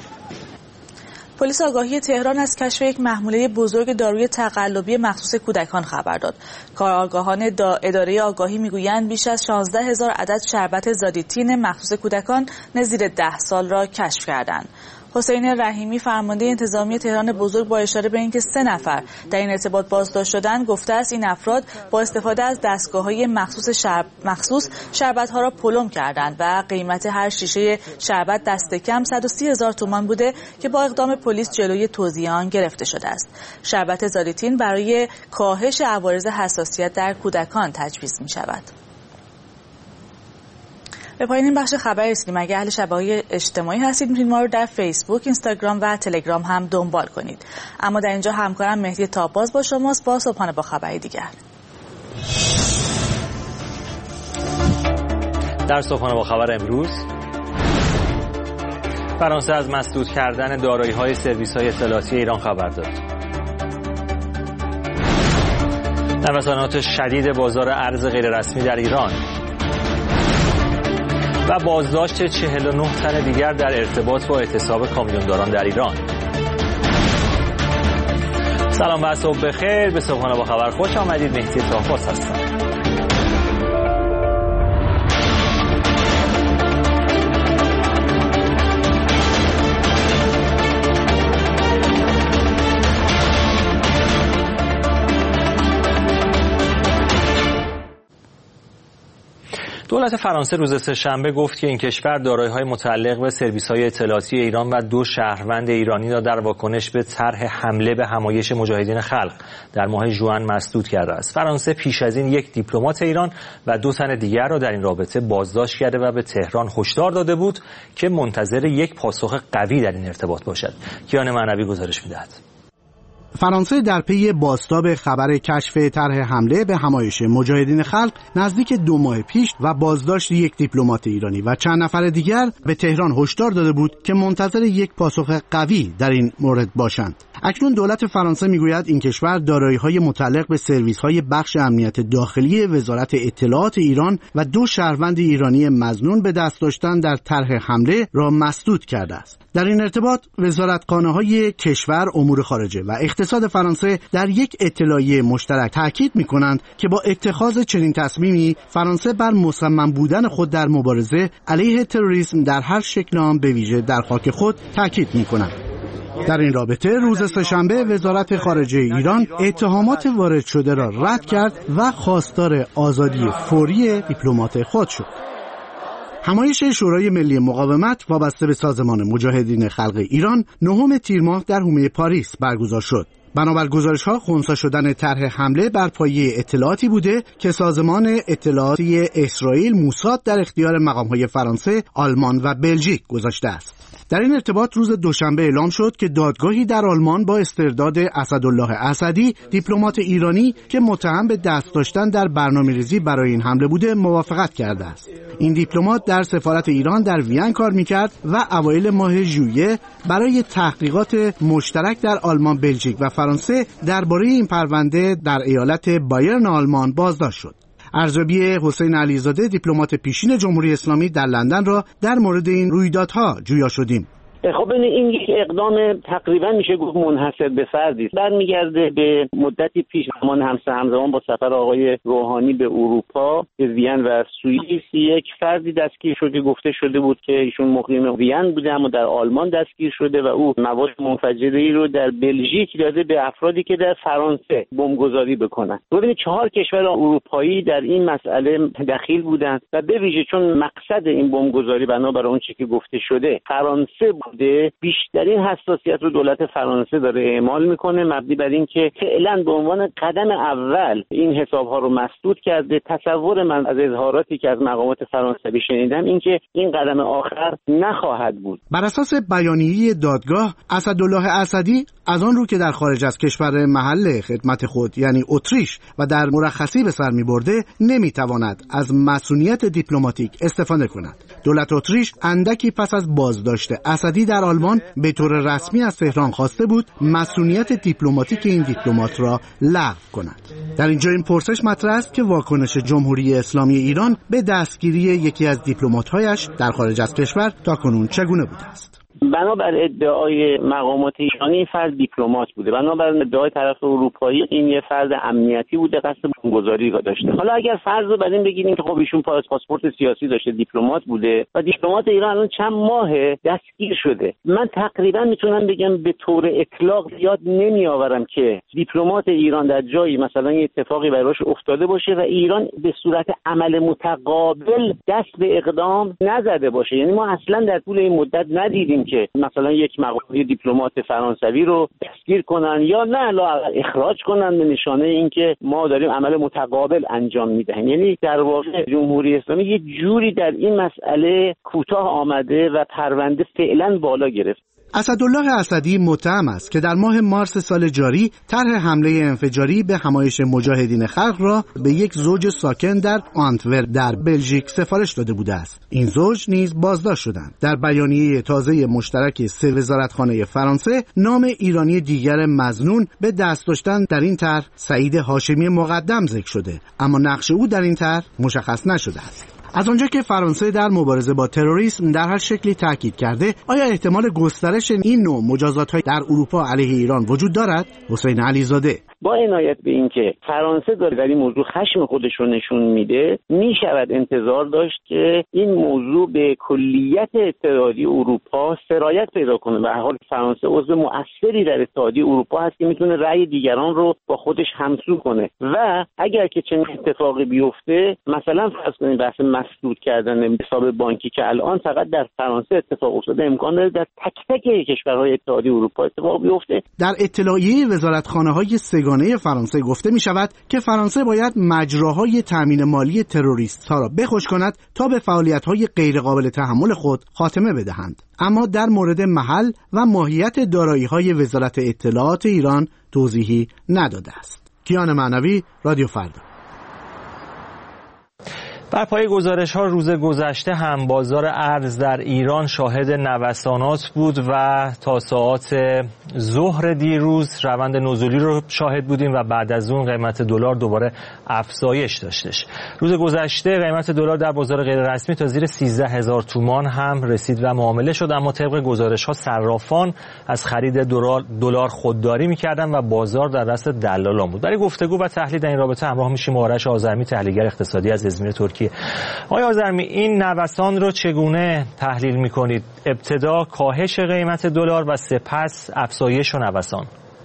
پلیس آگاهی تهران از کشف یک محموله بزرگ داروی تقلبی مخصوص کودکان خبر داد. کارآگاهان اداره آگاهی میگویند بیش از شانزده هزار عدد شربت زادیتین مخصوص کودکان زیر ده سال را کشف کردند. حسین رحیمی فرمانده انتظامی تهران بزرگ با اشاره به اینکه سه نفر در این ارتباط بازداشت شدند گفته است این افراد با استفاده از دستگاه‌های مخصوص شرب مخصوص شربت‌ها را پلم کردند و قیمت هر شیشه شربت دست کم صد و سی هزار تومان بوده که با اقدام پلیس جلوی توزیع آن گرفته شده است. شربت زادیتین برای کاهش عوارض حساسیت در کودکان تجویز می‌شود. به پایان این بخش خبر رسیدیم. اگر اهل شبکه‌های اجتماعی هستید میتونید ما رو در فیسبوک، اینستاگرام و تلگرام هم دنبال کنید. اما در اینجا همکارم مهدی تاباز با شماست با صبحانه با خبری دیگر. در صبحانه با خبر امروز، فرانسه از مسدود کردن دارایی‌های سرویس‌های اطلاعاتی ایران خبر داد. نوسانات شدید بازار ارز غیررسمی در ایران و بازداشت چهل و نه تن دیگر در ارتباط با اعتصاب کامیونداران در ایران. سلام و صبح بخیر. به صبحانه با خبر خوش آمدید. مهدی طاهر هستم. دولت فرانسه روز سه‌شنبه گفت که این کشور دارایی‌های متعلق به سرویس‌های اطلاعاتی ایران و دو شهروند ایرانی را در واکنش به طرح حمله به همایش مجاهدین خلق در ماه ژوئن مسدود کرده است. فرانسه پیش از این یک دیپلمات ایران و دو تن دیگر را در این رابطه بازداشت کرده و به تهران هشدار داده بود که منتظر یک پاسخ قوی در این ارتباط باشد. کیان معنوی گزارش می‌دهد. فرانسه در پی بازتاب خبر کشف طرح حمله به همایش مجاهدین خلق نزدیک دو ماه پیش و بازداشت یک دیپلمات ایرانی و چند نفر دیگر به تهران هشدار داده بود که منتظر یک پاسخ قوی در این مورد باشند. اکنون دولت فرانسه میگوید این کشور دارایی‌های متعلق به سرویس‌های بخش امنیت داخلی وزارت اطلاعات ایران و دو شهروند ایرانی مظنون به دست داشتن در طرح حمله را مسدود کرده است. در این ارتباط وزارتخانه‌های کشور، امور خارجه و اقتصاد فرانسه در یک اطلاعیه مشترک تاکید می‌کنند که با اتخاذ چنین تصمیمی فرانسه بر مصمم بودن خود در مبارزه علیه تروریسم در هر شکل آن به ویژه در خاک خود تاکید می‌کنند. در این رابطه روز سه‌شنبه وزارت خارجه ایران اتهامات وارد شده را رد کرد و خواستار آزادی فوری دیپلمات خود شد. همایش شورای ملی مقاومت وابسته به سازمان مجاهدین خلق ایران نهم تیر ماه در حومه پاریس برگزار شد. بنابر گزارش‌ها خنثی شدن طرح حمله بر پایه اطلاعاتی بوده که سازمان اطلاعاتی اسرائیل موساد در اختیار مقام‌های فرانسه، آلمان و بلژیک گذاشته است. در این ارتباط روز دوشنبه اعلام شد که دادگاهی در آلمان با استرداد اسدالله اسدی، دیپلمات ایرانی که متهم به دست داشتن در برنامه‌ریزی برای این حمله بوده، موافقت کرده است. این دیپلمات در سفارت ایران در وین کار می‌کرد و اوایل ماه ژوئیه برای تحقیقات مشترک در آلمان، بلژیک و فرانسه درباره این پرونده در ایالت بایرن آلمان بازداشت شد. ارزیابی حسین علیزاده، دیپلمات پیشین جمهوری اسلامی در لندن را در مورد این رویدادها جویا شدیم. خب این یک اقدام تقریبا میشه گفت منحصر به فردی است. برمیگرده به مدتی پیش زمان همزمان با سفر آقای روحانی به اروپا، به وین و سوئیس، یک فردی دستگیر شده، گفته شده بود که ایشون مقیم وین بوده اما در آلمان دستگیر شده و او مواد منفجره‌ای رو در بلژیک داده به افرادی که در فرانسه بمبگذاری بکنن. ببینید چهار کشور اروپایی در این مسئله دخیل بودند و به ویژه چون مقصد این بمبگذاری بنابر اون چیزی که گفته شده فرانسه بوده، بیشترین حساسیت رو دولت فرانسه داره اعمال میکنه، مبنی بر این که فعلا به عنوان قدم اول این حسابها رو مسدود کرده. تصور من از اظهاراتی که از مقامات فرانسوی شنیدم این که این قدم آخر نخواهد بود. بر اساس بیانیه دادگاه، اسدالله اسدی از آن رو که در خارج از کشور محل خدمت خود یعنی اتریش و در مرخصی به سر میبرده نمیتواند از مسئولیت دیپلماتیک استفاده کند. دولت اتریش اندکی پس از بازداشت اسدی در آلمان به طور رسمی از تهران خواسته بود مسئولیت دیپلماتیک این دیپلمات را لغو کند. در اینجا این پرسش مطرح است که واکنش جمهوری اسلامی ایران به دستگیری یکی از دیپلمات‌هایش در خارج از کشور تاکنون چگونه بوده است؟ بنابر ادعای مقامات ایرانی این فرد دیپلمات بوده، بنابر ادعای طرف اروپایی این یه فرد امنیتی بوده، قصد بمبگذاری را داشته. حالا اگر فرض رو بر این بگیریم که خب ایشون پاسپورت سیاسی داشته، دیپلمات بوده و دیپلمات ایران الان چند ماه دستگیر شده، من تقریبا میتونم بگم به طور اطلاق یاد نمیآورم که دیپلمات ایران در جایی مثلا یه اتفاقی براش افتاده باشه و ایران به صورت عمل متقابل دست به اقدام نزده باشه. یعنی ما اصلا در طول این مدت ندیدیم که مثلا یک مقام دیپلمات فرانسوی رو دستگیر کنن یا نه لا اخراج کنن به نشانه اینکه ما داریم عمل متقابل انجام میدهیم. یعنی در واقع جمهوری اسلامی یه جوری در این مسئله کوتاه آمده و پرونده فعلا بالا گرفت. اسدالله اسدی متهم است که در ماه مارس سال جاری طرح حمله انفجاری به همایش مجاهدین خلق را به یک زوج ساکن در آنتورپ در بلژیک سفارش داده بوده است. این زوج نیز بازداشت شدند. در بیانیه تازه مشترک سه وزارتخانه فرانسه نام ایرانی دیگر مظنون به دست داشتن در این طرح سعید هاشمی مقدم ذکر شده، اما نقش او در این طرح مشخص نشده است. از آنجا که فرانسه در مبارزه با تروریسم در هر شکلی تاکید کرده، آیا احتمال گسترش این نوع مجازات‌های در اروپا علیه ایران وجود دارد؟ حسین علیزاده: با عنایت به اینکه فرانسه داره در این موضوع خشم خودش رو نشون میده، میشود انتظار داشت که این موضوع به کلیت اتحادیه اروپا سرایت پیدا کنه. به هر حال فرانسه عضو مؤثری در اتحادیه اروپا هست که میتونه رأی دیگران رو با خودش همسو کنه و اگر که چنین اتفاقی بیفته، مثلا فرض کنید بحث مسدود کردن حساب بانکی که الان فقط در فرانسه اتفاق افتاده، امکان داره در تک تک کشورهای اتحادیه اروپا اتفاق بیفته. در اطلاعیه وزارتخانه‌های سگانه فرانسه گفته می شود که فرانسه باید مجراهای تامین مالی تروریست‌ها را بخشک کند تا به فعالیت‌های غیرقابل تحمل خود خاتمه بدهند. اما در مورد محل و ماهیت دارایی‌های وزارت اطلاعات ایران توضیحی نداده است. کیان معنوی، رادیو فردا. بر پای گزارش‌ها روز گذشته هم بازار ارز در ایران شاهد نوسانات بود و تا ساعات ظهر دیروز روند نزولی رو شاهد بودیم و بعد از اون قیمت دلار دوباره افزایش داشتش. روز گذشته قیمت دلار در بازار غیر رسمی تا زیر سیزده هزار تومان هم رسید و معامله شد، اما طبق گزارش‌ها صرافان از خرید دلار خودداری می‌کردند و بازار در دست دلالان بود. برای گفتگو و تحلیل در این رابطه همراه میشیم آرش آذرمی، تحلیلگر اقتصادی از ازمیر ترکیه. آقای آذرمی، این نوسان رو چگونه تحلیل می‌کنید؟ ابتدا کاهش قیمت دلار و سپس افزایش و نوسان.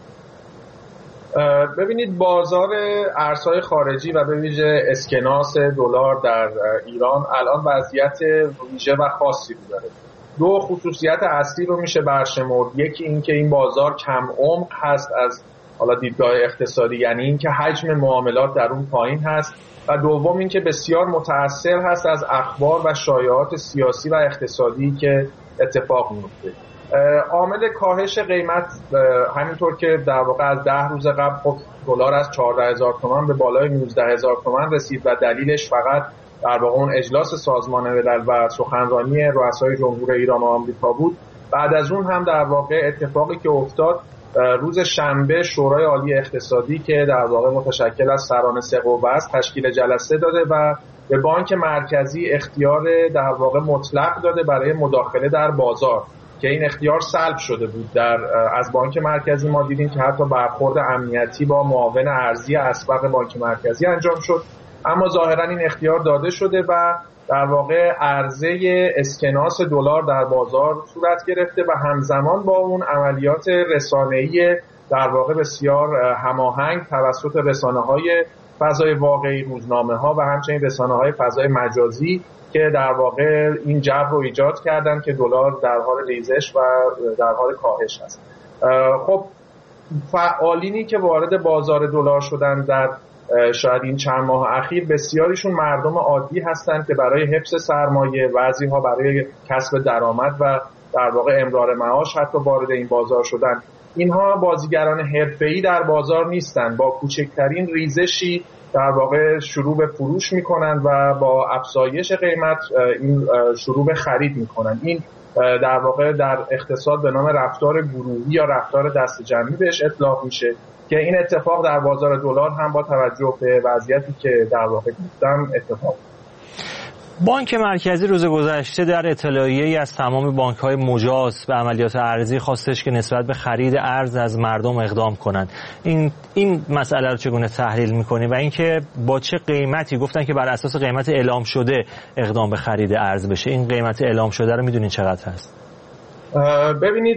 ببینید بازار ارزهای خارجی و به ویژه اسکناس دلار در ایران الان وضعیت ویژه و خاصی داره. دو خصوصیت اصلی رو میشه برشمرد. یکی این که این بازار کم عمق هست از حالا دیدگاه اقتصادی، یعنی این که حجم معاملات در اون پایین هست، و دوم این که بسیار متأثر هست از اخبار و شایعات سیاسی و اقتصادی که اتفاق میفته. عامل کاهش قیمت همینطور که در واقع از ده روز قبل خب دلار از چهارده هزار تومان به بالای نوزده هزار تومان رسید و دلیلش فقط در واقع اون اجلاس سازمان ملل و سخنرانی رؤسای جمهور ایران و آمریکا بود. بعد از اون هم در واقع اتفاقی که افتاد روز شنبه شورای عالی اقتصادی که در واقع متشکل از سران سه قوه است تشکیل جلسه داده و به بانک مرکزی اختیار در واقع مطلق داده برای مداخله در بازار که این اختیار سلب شده بود. در از بانک مرکزی ما دیدیم که حتی برخورد امنیتی با معاون ارزی اسبق بانک مرکزی انجام شد، اما ظاهرا این اختیار داده شده و در واقع عرضه اسکناس دلار در بازار صورت گرفته و همزمان با اون عملیات رسانه‌ای در واقع بسیار هماهنگ توسط رسانه‌های فضای واقعی، روزنامه‌ها و همچنین رسانه‌های فضای مجازی که در واقع این جو رو ایجاد کردن که دلار در حال ریزش و در حال کاهش است. خب فعالینی که وارد بازار دلار شدن در شاید این چند ماه اخیر بسیاریشون مردم عادی هستند که برای حفظ سرمایه، بعضی‌ها برای کسب درآمد و در واقع امرار معاش حتی وارد این بازار شدن. اینها بازیگران حرفه‌ای در بازار نیستند، با کوچکترین ریزشی در واقع شروع به فروش میکنند و با افزایش قیمت این شروع به خرید میکنند. این در واقع در اقتصاد به نام رفتار گروهی یا رفتار دست جمعی بهش اطلاق میشه که این اتفاق در بازار دلار هم با توجه به وضعیتی که در واقع گفتم اتفاق. بانک مرکزی روز گذشته در اطلاعیه‌ای از تمام بانک‌های مجاز به عملیات ارزی خواستش که نسبت به خرید ارز از مردم اقدام کنند. این این مسئله رو چگونه تحلیل می‌کنی و اینکه با چه قیمتی؟ گفتن که بر اساس قیمت اعلام شده اقدام به خرید ارز بشه. این قیمت اعلام شده رو می‌دونین چقدر هست؟ ببینید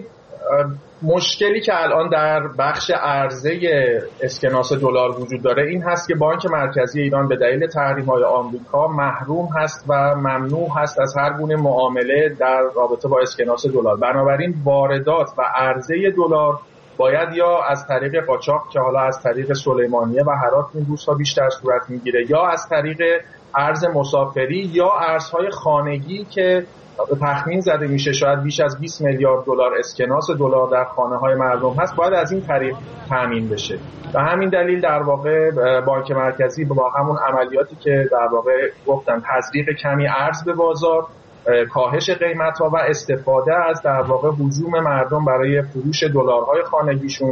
مشکلی که الان در بخش عرضه اسکناس دلار وجود داره این هست که بانک مرکزی ایران به دلیل تحریم‌های آمریکا محروم هست و ممنوع هست از هر گونه معامله در رابطه با اسکناس دلار. بنابراین واردات و عرضه دلار باید یا از طریق قاچاق که حالا از طریق سلیمانیه و هرات این روزها بیشتر صورت میگیره، یا از طریق ارز مسافری یا ارزهای خانگی که تخمین زده میشه شاید بیش از بیست میلیارد دلار اسکناس دلار در خانه‌های مردم هست، باید از این طریق تامین بشه. و همین دلیل در واقع بانک مرکزی با همون عملیاتی که در واقع گفتن تزریق کمی ارز به بازار، کاهش قیمت‌ها و استفاده از در واقع هجوم مردم برای فروش دلارهای خانگیشون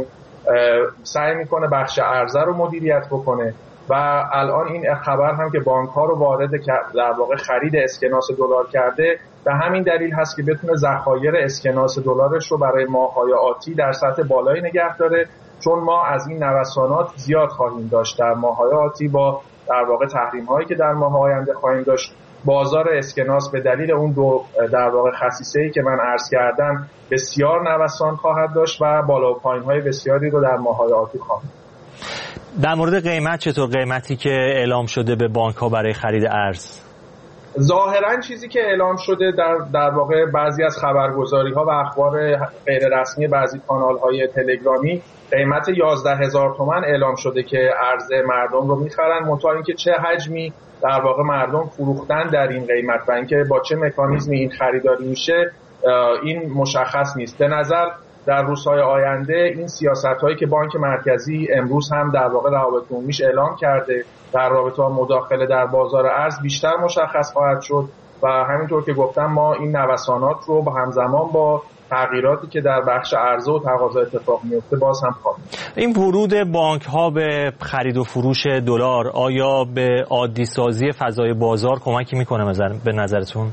سعی میکنه بخش عرضه رو مدیریت بکنه. و الان این خبر هم که بانک‌ها رو وارد در واقع خرید اسکناس دلار کرده به همین دلیل هست که بتونه ذخایر اسکناس دلارش رو برای ماه‌های آتی در سطح بالایی نگه داره چون ما از این نوسانات زیاد خواهیم داشت در ماه‌های آتی با در واقع تحریم‌هایی که در ماه آینده خواهیم داشت. بازار اسکناس به دلیل اون دو در واقع خصیصه‌ای که من عرض کردم بسیار نوسان خواهد داشت و بالا و پایین‌های بسیاری رو در ماه‌های آتی خواهیم. در مورد قیمت چطور؟ قیمتی که اعلام شده به بانک‌ها برای خرید ارز؟ ظاهراً چیزی که اعلام شده در در واقع بعضی از خبرگزاری‌ها و اخبار غیر رسمی بعضی کانال‌های تلگرامی قیمت یازده هزار تومان اعلام شده که ارز مردم رو می‌خرن، منتها اینکه چه حجمی در واقع مردم فروختن در این قیمت و اینکه با چه مکانیزمی این خریداری میشه این مشخص نیست. به نظر در روزهای آینده این سیاست‌هایی که بانک مرکزی امروز هم در واقع روابط عمومیش اعلام کرده در رابطه با مداخله در بازار ارز بیشتر مشخص خواهد شد و همینطور که گفتم ما این نوسانات رو با همزمان با تغییراتی که در بخش عرضه و تقاضا اتفاق میفته باز هم خواهیم. این ورود بانک‌ها به خرید و فروش دلار آیا به عادی سازی فضای بازار کمکی میکنه به نظرتون؟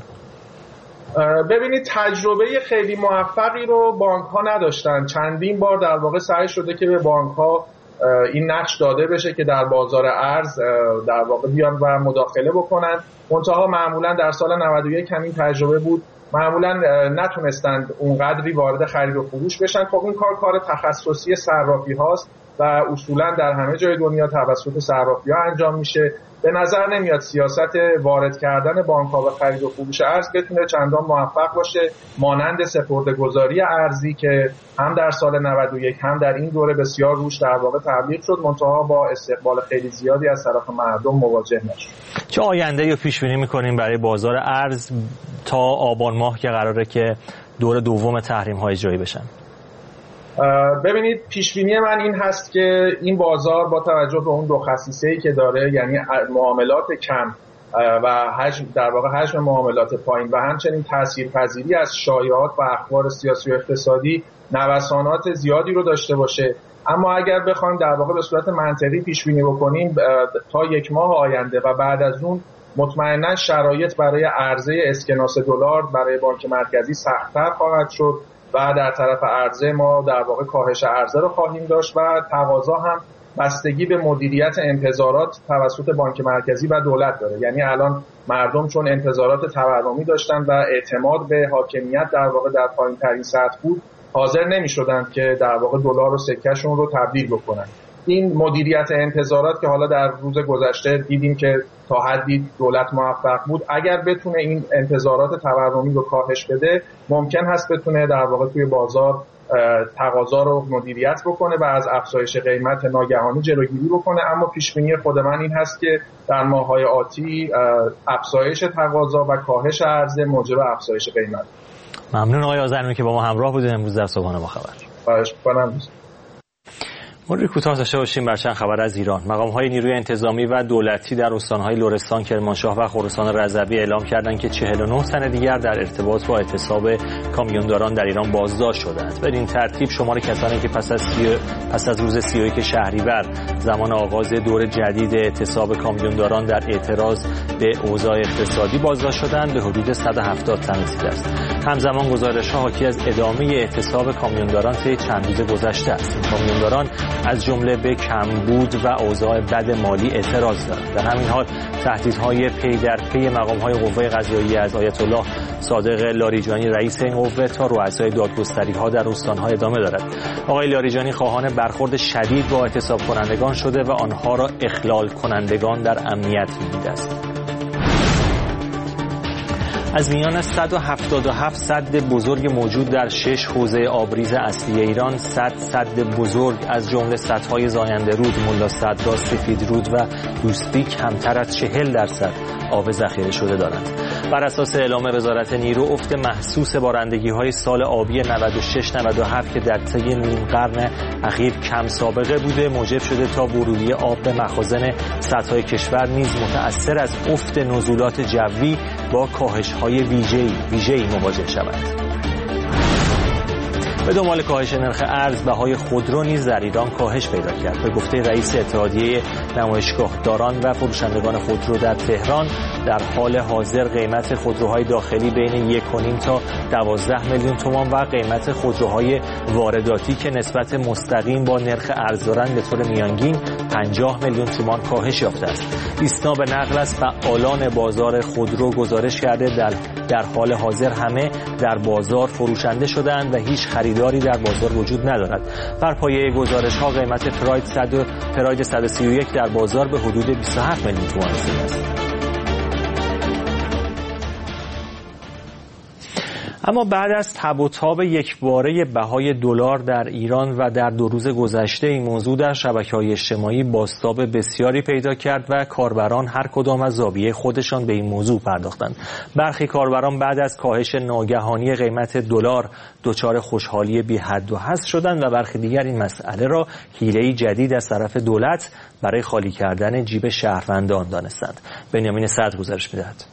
ببینید تجربه خیلی موفقی رو بانک‌ها نداشتن. چندین بار در واقع سعی شده که به بانک‌ها این نقش داده بشه که در بازار ارز در واقع بیان و مداخله بکنن. منتها معمولا در سال نود و یک همین تجربه بود. معمولا نتونستند اونقدری وارد خرید و فروش بشن. خب این کار کار تخصصی صرافی هاست و اصولا در همه جای دنیا توسط صرافی ها انجام میشه. به نظر نمیاد سیاست وارد کردن بانک ها به خرید و فروش ارز بتونه چندان موفق باشه مانند سپرده‌گذاری ارزی که هم در سال نود و یک هم در این دوره بسیار روش در واقع تبلیغ شد، منتها با استقبال خیلی زیادی از طرف مردم مواجه نشد. چه آینده رو پیش بینی می‌کنیم برای بازار ارز تا آبان ماه که قراره که دور دوم تحریم ها اجرایی بشن؟ ببینید پیشبینی من این هست که این بازار با توجه به اون دو خصیصه‌ای که داره، یعنی معاملات کم و حجم در واقع حجم معاملات پایین و همچنین تاثیرپذیری از شایعات و اخبار سیاسی و اقتصادی نوسانات زیادی رو داشته باشه. اما اگر بخوایم در واقع به صورت منطقی پیش بینی بکنیم تا یک ماه آینده و بعد از اون مطمئنا شرایط برای عرضه اسکناس دلار برای بانک مرکزی سخت‌تر خواهد شد و در طرف عرضه ما در واقع کاهش عرضه رو خواهیم داشت و تقاضا هم بستگی به مدیریت انتظارات توسط بانک مرکزی و دولت داره. یعنی الان مردم چون انتظارات تورمی داشتن و اعتماد به حاکمیت در واقع در پایین‌ترین سطح بود، حاضر نمی‌شدند که در واقع دلار و سکه‌شون رو تبدیل بکنن. این مدیریت انتظارات که حالا در روز گذشته دیدیم که تا حدی دولت موفق بود، اگر بتونه این انتظارات تورمی رو کاهش بده ممکن هست بتونه در واقع توی بازار تقاضا رو مدیریت بکنه و از افزایش قیمت ناگهانی جلوگیری بکنه. اما پیشبینی خود من این هست که در ماه‌های آتی افزایش تقاضا و کاهش عرضه موجب افزایش قیمت. ممنون آقای آذرنویی که با ما همراه بودید امروز در صبحانه با خبر. خواهش می‌کنم. مروری کوتاه داشته باشیم بر چند خبر از ایران. مقام‌های نیروی انتظامی و دولتی در استان‌های لرستان، کرمانشاه و خراسان رضوی اعلام کردند که چهل و نه تن دیگر در ارتباط با اعتصاب کامیونداران در ایران بازداشت شدند. بدین ترتیب شمار کسانی که پس از سی... پس از روز سی و یک شهریور زمان آغاز دور جدید اعتصاب کامیونداران در اعتراض به اوضاع اقتصادی بازداشت شدند به حدود صد و هفتاد تن رسیده است. همزمان گزارش‌ها حاکی از ادامه اعتصاب کامیونداران طی چند روز گذشته است. کامیونداران از جمله به کمبود و اوضاع بد مالی اعتراض دارند. در همین حال تهدیدهای پی در پی مقام‌های قوه قضاییه از آیت الله صادق لاریجانی رئیس این قوه تا رؤسای دادگستری‌ها در استان‌ها ادامه دارد. آقای لاریجانی خواهان برخورد شدید با اعتصاب کنندگان شده و آنها را اخلال کنندگان در امنیت می‌دیده است. از میان صد و هفتاد و هفت سد بزرگ موجود در شش حوزه آبریز اصلی ایران، صد سد بزرگ از جمله سدهای زاینده رود، ملا صدرا، سفید رود و دوستی کمتر از چهل درصد آب ذخیره شده دارند. بر اساس اعلام وزارت نیرو، افت محسوس بارندگی‌های سال آبی نود و شش نود و هفت که در طی نیم قرن اخیر کم سابقه بوده، موجب شده تا ورودی آب به مخازن سدهای کشور نیز متأثر از افت نزولات جوی با کاهش‌های ویژه‌ای ویژه‌ای مواجه شود. به دنبال کاهش نرخ ارز، بهای خودرو نیز در ایران کاهش پیدا کرد. به گفته رئیس اتحادیه نمایشگاه داران و فروشندگان خودرو در تهران در حال حاضر قیمت خودروهای داخلی بین یک و نیم تا دوازده میلیون تومان و قیمت خودروهای وارداتی که نسبت مستقیم با نرخ ارز دارند به طور میانگین پنجاه میلیون تومان کاهش یافته است. ایسنا به نقل از فعالان بازار خودرو گزارش کرده در در حال حاضر همه در بازار فروشنده شده‌اند و هیچ خریداری در بازار وجود ندارد. بر پایه گزارش‌ها قیمت پراید صد پراید صد و سی و یک در بازار به حدود بیست و هفت میلیون تومان رسیده است. اما بعد از تب و تاب یکباره بهای دلار در ایران و در دو روز گذشته این موضوع در شبکه‌های اجتماعی بازتاب بسیاری پیدا کرد و کاربران هر کدام از زاویه خودشان به این موضوع پرداختند. برخی کاربران بعد از کاهش ناگهانی قیمت دلار دچار خوشحالی بی حد و حصر شدند و برخی دیگر این مسئله را حیله‌ای جدید از طرف دولت برای خالی کردن جیب شهروندان دانستند. بنیامین صدر گزارش می‌دهد.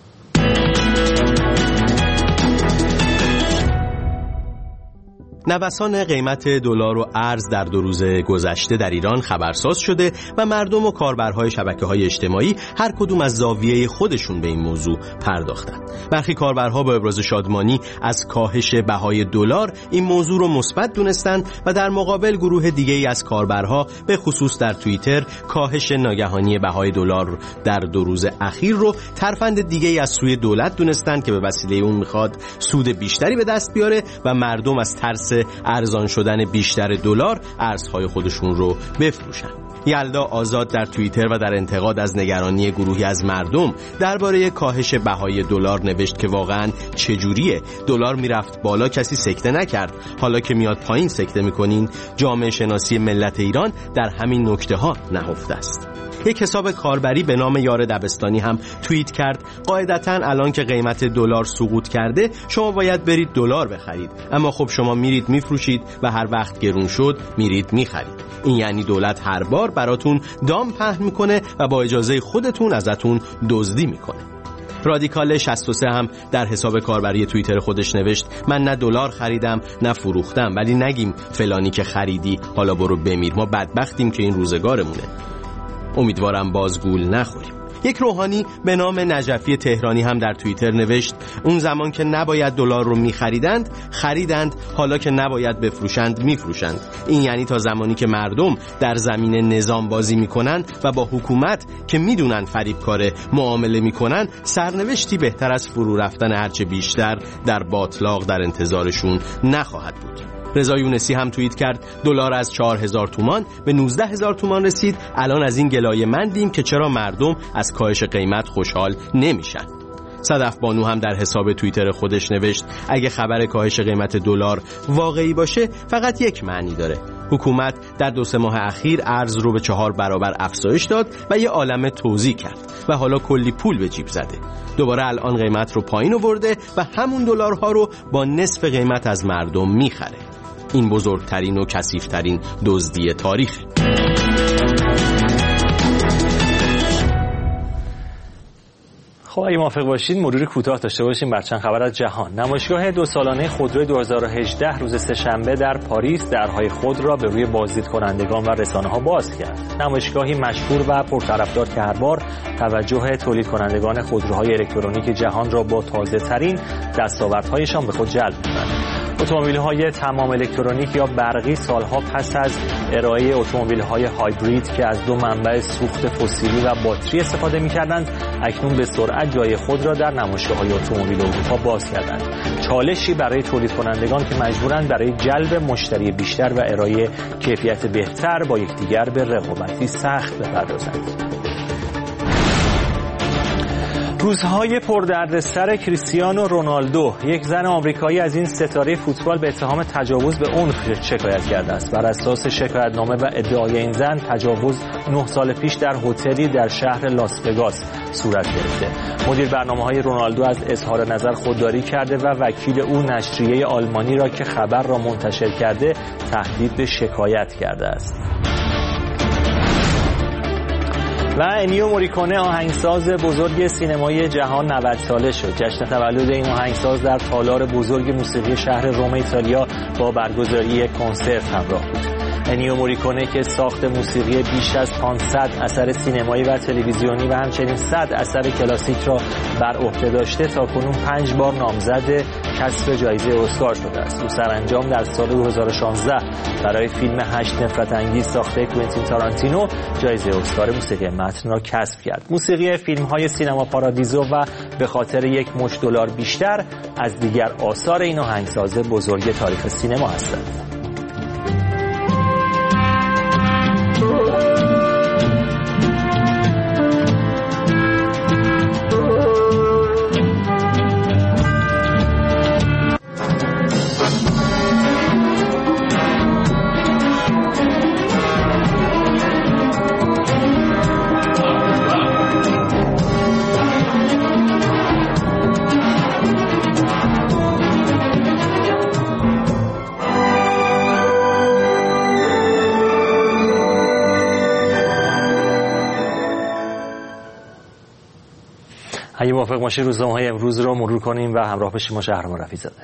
نوسان قیمت دلار و ارز در دو روز گذشته در ایران خبرساز شده و مردم و کاربرهای شبکه‌های اجتماعی هر کدوم از زاویه خودشون به این موضوع پرداختند. برخی کاربرها با ابراز شادمانی از کاهش بهای دلار این موضوع رو مثبت دونستند و در مقابل گروه دیگه‌ای از کاربرها به خصوص در توییتر کاهش ناگهانی بهای دلار در دو روز اخیر رو ترفند دیگه‌ای از سوی دولت دونستند که به وسیله اون میخواد سود بیشتری به دست بیاره و مردم از ترس ارزان شدن بیشتر دلار ارزهای خودشون رو بفروشن. یلدا آزاد در توییتر و در انتقاد از نگرانی گروهی از مردم درباره کاهش بهای دلار نوشت که واقعاً چجوریه دلار میرفت بالا کسی سکته نکرد، حالا که میاد پایین سکته میکنین. جامعه شناسی ملت ایران در همین نکته ها نهفته است. یک حساب کاربری به نام یار دبستانی هم توییت کرد قاعدتاً الان که قیمت دلار سقوط کرده شما باید برید دلار بخرید، اما خب شما میرید میفروشید و هر وقت گرون شد میرید میخرید. این یعنی دولت هر بار براتون دام پهن میکنه و با اجازه خودتون ازتون دزدی میکنه. رادیکال شصت و سه هم در حساب کاربری توییتر خودش نوشت من نه دلار خریدم نه فروختم، ولی نگیم فلانی که خریدی حالا برو بمیر، ما بدبختیم که این روزگارمونه. امیدوارم باز گول نخوریم. یک روحانی به نام نجفی تهرانی هم در توییتر نوشت اون زمان که نباید دلار رو می‌خریدند خریدند، حالا که نباید بفروشند می‌فروشند. این یعنی تا زمانی که مردم در زمین نظام بازی می‌کنن و با حکومت که می‌دونن فریبکار معامله می‌کنن سرنوشتی بهتر از فرو رفتن هرچه بیشتر در باطلاق در انتظارشون نخواهد بود. رضا یونسی هم توییت کرد دلار از چهار هزار تومان به نوزده هزار تومان رسید، الان از این گلایه مندیم که چرا مردم از کاهش قیمت خوشحال نمیشن. صدف بانو هم در حساب توییتر خودش نوشت اگه خبر کاهش قیمت دلار واقعی باشه فقط یک معنی داره، حکومت در دو سه ماه اخیر ارز رو به چهار برابر افزایش داد و یه عالمه توزیع کرد و حالا کلی پول به جیب زده، دوباره الان قیمت رو پایین آورده و همون دلارها رو با نصف قیمت از مردم میخره. این بزرگترین و کثیف‌ترین دزدی تاریخ. خب اگه موافق باشید مروری کوتاه داشته باشیم بر چند خبر از جهان. نمایشگاه دو سالانه خودرو دو هزار و هجده روز سه‌شنبه در پاریس درهای خود را به روی بازدید کنندگان و رسانه‌ها باز کرد. نمایشگاهی مشهور و پرطرفدار که هر بار توجه تولید کنندگان خودروهای الکترونیک جهان را با تازه‌ترین دستاوردهایشان به خود جلب می‌کند. اتومبیل‌های تمام الکترونیک یا برقی سالها پس از ارائه اتومبیل‌های هایبرید که از دو منبع سوخت فسیلی و باتری استفاده می‌کردند، اکنون به سرعت جای خود را در نمایشگاه‌های اتومبیل اروپا باز کردند. چالشی برای تولید کنندگان که مجبورند برای جلب مشتری بیشتر و ارائه کیفیت بهتر با یکدیگر به رقابتی سخت بپردازند. روزهای پردردسر کریستیانو رونالدو، یک زن آمریکایی از این ستاره فوتبال به اتهام تجاوز به عنف شکایت کرده است. بر اساس شکایتنامه و ادعای این زن، تجاوز نه سال پیش در هتلی در شهر لاس وگاس صورت گرفته. مدیر برنامه‌های رونالدو از اظهار نظر خودداری کرده و وکیل او نشریه آلمانی را که خبر را منتشر کرده تهدید به شکایت کرده است. و انیو موریکونه آهنگساز بزرگ سینمایی جهان نود ساله شد. جشن تولد این آهنگساز در تالار بزرگ موسیقی شهر روم ایتالیا با برگزاری یک کنسرت همراه بود. انیو موریکونه که ساخت موسیقی بیش از پانصد اثر سینمایی و تلویزیونی و همچنین صد اثر کلاسیک را بر عهده داشته تا کنون پنج بار نامزد کسب جایزه اسکار شده است. او سرانجام در سال دو هزار و شانزده برای فیلم هشت نفرت انگیز ساخته کوئنتین تارانتینو جایزه اسکار موسیقی متن را کسب کرد. موسیقی فیلم‌های سینما پارادیزو و به خاطر یک مشت دلار بیشتر از دیگر آثار این آهنگساز بزرگ تاریخ سینما هستند. اگه موافق باشید روزنامه‌های امروز رو مرور کنیم و همراه بشیم با شهرام رفیع‌زاده.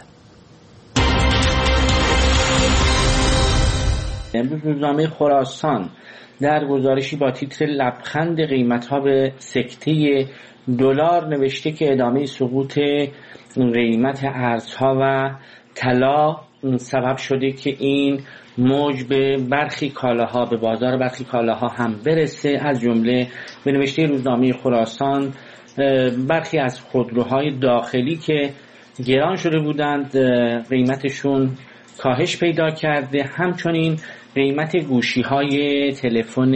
امروز روزنامه خراسان در گزارشی با تیتر لبخند قیمت‌ها به سکته دلار نوشته که ادامه سقوط قیمت ارزها و طلا سبب شده که این موج به برخی کالاها به بازار برخی کالاها هم برسه. از جمله به نوشته روزنامه خراسان برخی از خودروهای داخلی که گران شده بودند قیمتشون کاهش پیدا کرده. همچنین قیمت گوشی‌های تلفن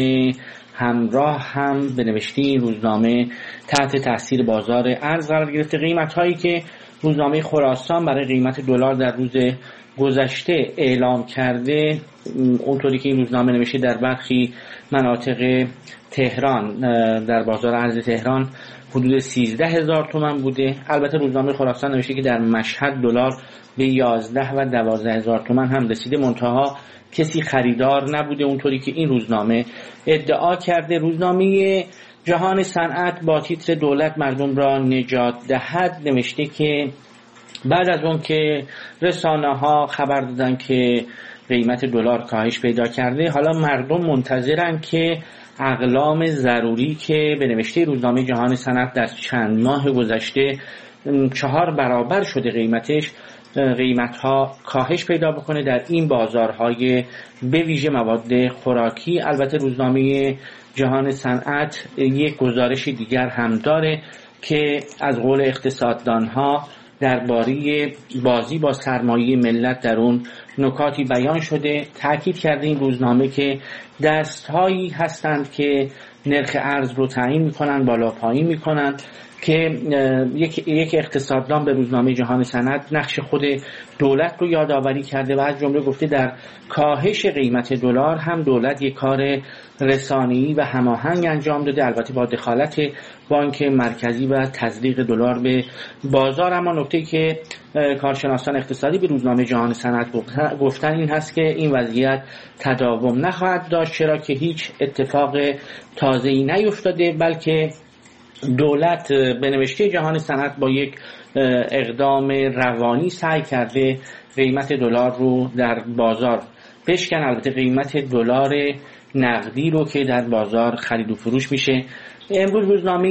همراه هم به نوشته این روزنامه تحت تاثیر بازار ارز قرار گرفته. قیمت‌هایی که روزنامه خراسان برای قیمت دلار در روز گذشته اعلام کرده، اونطوری که این روزنامه نوشته در برخی مناطق تهران در بازار ارز تهران حدود سیزده هزار تومان بوده. البته روزنامه خراسان نوشته که در مشهد دلار به یازده و دوازده هزار تومان هم رسیده، منتها کسی خریدار نبوده اونطوری که این روزنامه ادعا کرده. روزنامه جهان صنعت با تیتر دولت مردم را نجات دهد نوشته که بعد از اون که رسانه ها خبر دادن که قیمت دلار کاهش پیدا کرده، حالا مردم منتظرن که اقلام ضروری که به نوشته روزنامه جهان صنعت در چند ماه گذشته چهار برابر شده قیمتش، قیمت‌ها کاهش پیدا بکنه در این بازارهای به ویژه مواد خوراکی. البته روزنامه جهان صنعت یک گزارش دیگر هم داره که از قول اقتصاددانها درباره بازی با سرمایه ملت در اون نکاتی بیان شده. تاکید کرده این روزنامه که دستهایی هستند که نرخ ارز رو تعیین میکنن، بالا پایین میکنن، که یک یک اقتصاددان به روزنامه جهان صنعت نقش خود دولت رو یادآوری کرده و از جمله گفته در کاهش قیمت دلار هم دولت یک کار رسانه‌ای و هماهنگ انجام داده، البته با دخالت بانک مرکزی و تزریق دلار به بازار. اما نکته‌ای که کارشناسان اقتصادی به روزنامه جهان صنعت گفتن این هست که این وضعیت تداوم نخواهد داشت، چرا که هیچ اتفاق تازه‌ای نیفتاده، بلکه دولت به نوشته جهان صنعت با یک اقدام روانی سعی کرده قیمت دلار رو در بازار بشکن. البته قیمت دلار نقدی رو که در بازار خرید و فروش میشه. امروز روزنامه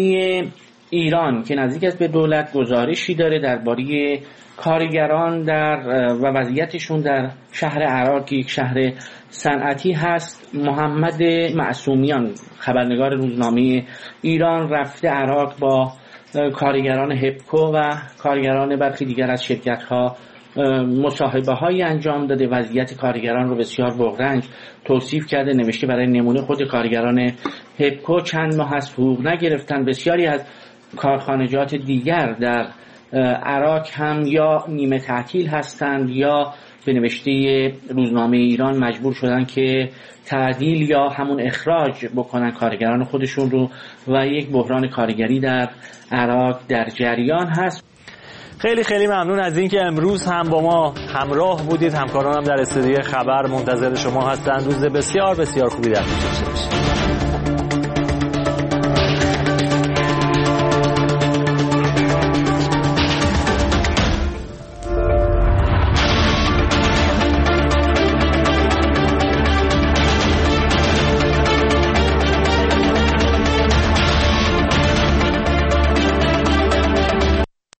ایران که نزدیک است به دولت گزارشی داره درباره کارگران در و وضعیتشون در شهر عراق که یک شهر صنعتی هست. محمد معصومیان خبرنگار روزنامه ایران رفته عراق با کارگران هپکو و کارگران برخی دیگر از شرکت‌ها مصاحبه های انجام داده، وضعیت کارگران رو بسیار بغرنج توصیف کرده. نوشته برای نمونه خود کارگران هپکو چند ماه از حقوق نگرفتن، بسیاری از کارخانجات دیگر در عراق هم یا نیمه تعطیل هستند یا به نوشته روزنامه ایران مجبور شدن که تعدیل یا همون اخراج بکنن کارگران خودشون رو و یک بحران کارگری در عراق در جریان هست. خیلی خیلی ممنون از اینکه امروز هم با ما همراه بودید. همکارانم در استودیو خبر منتظر شما هستند. روز بسیار بسیار خوبی در پیش داشته باشید.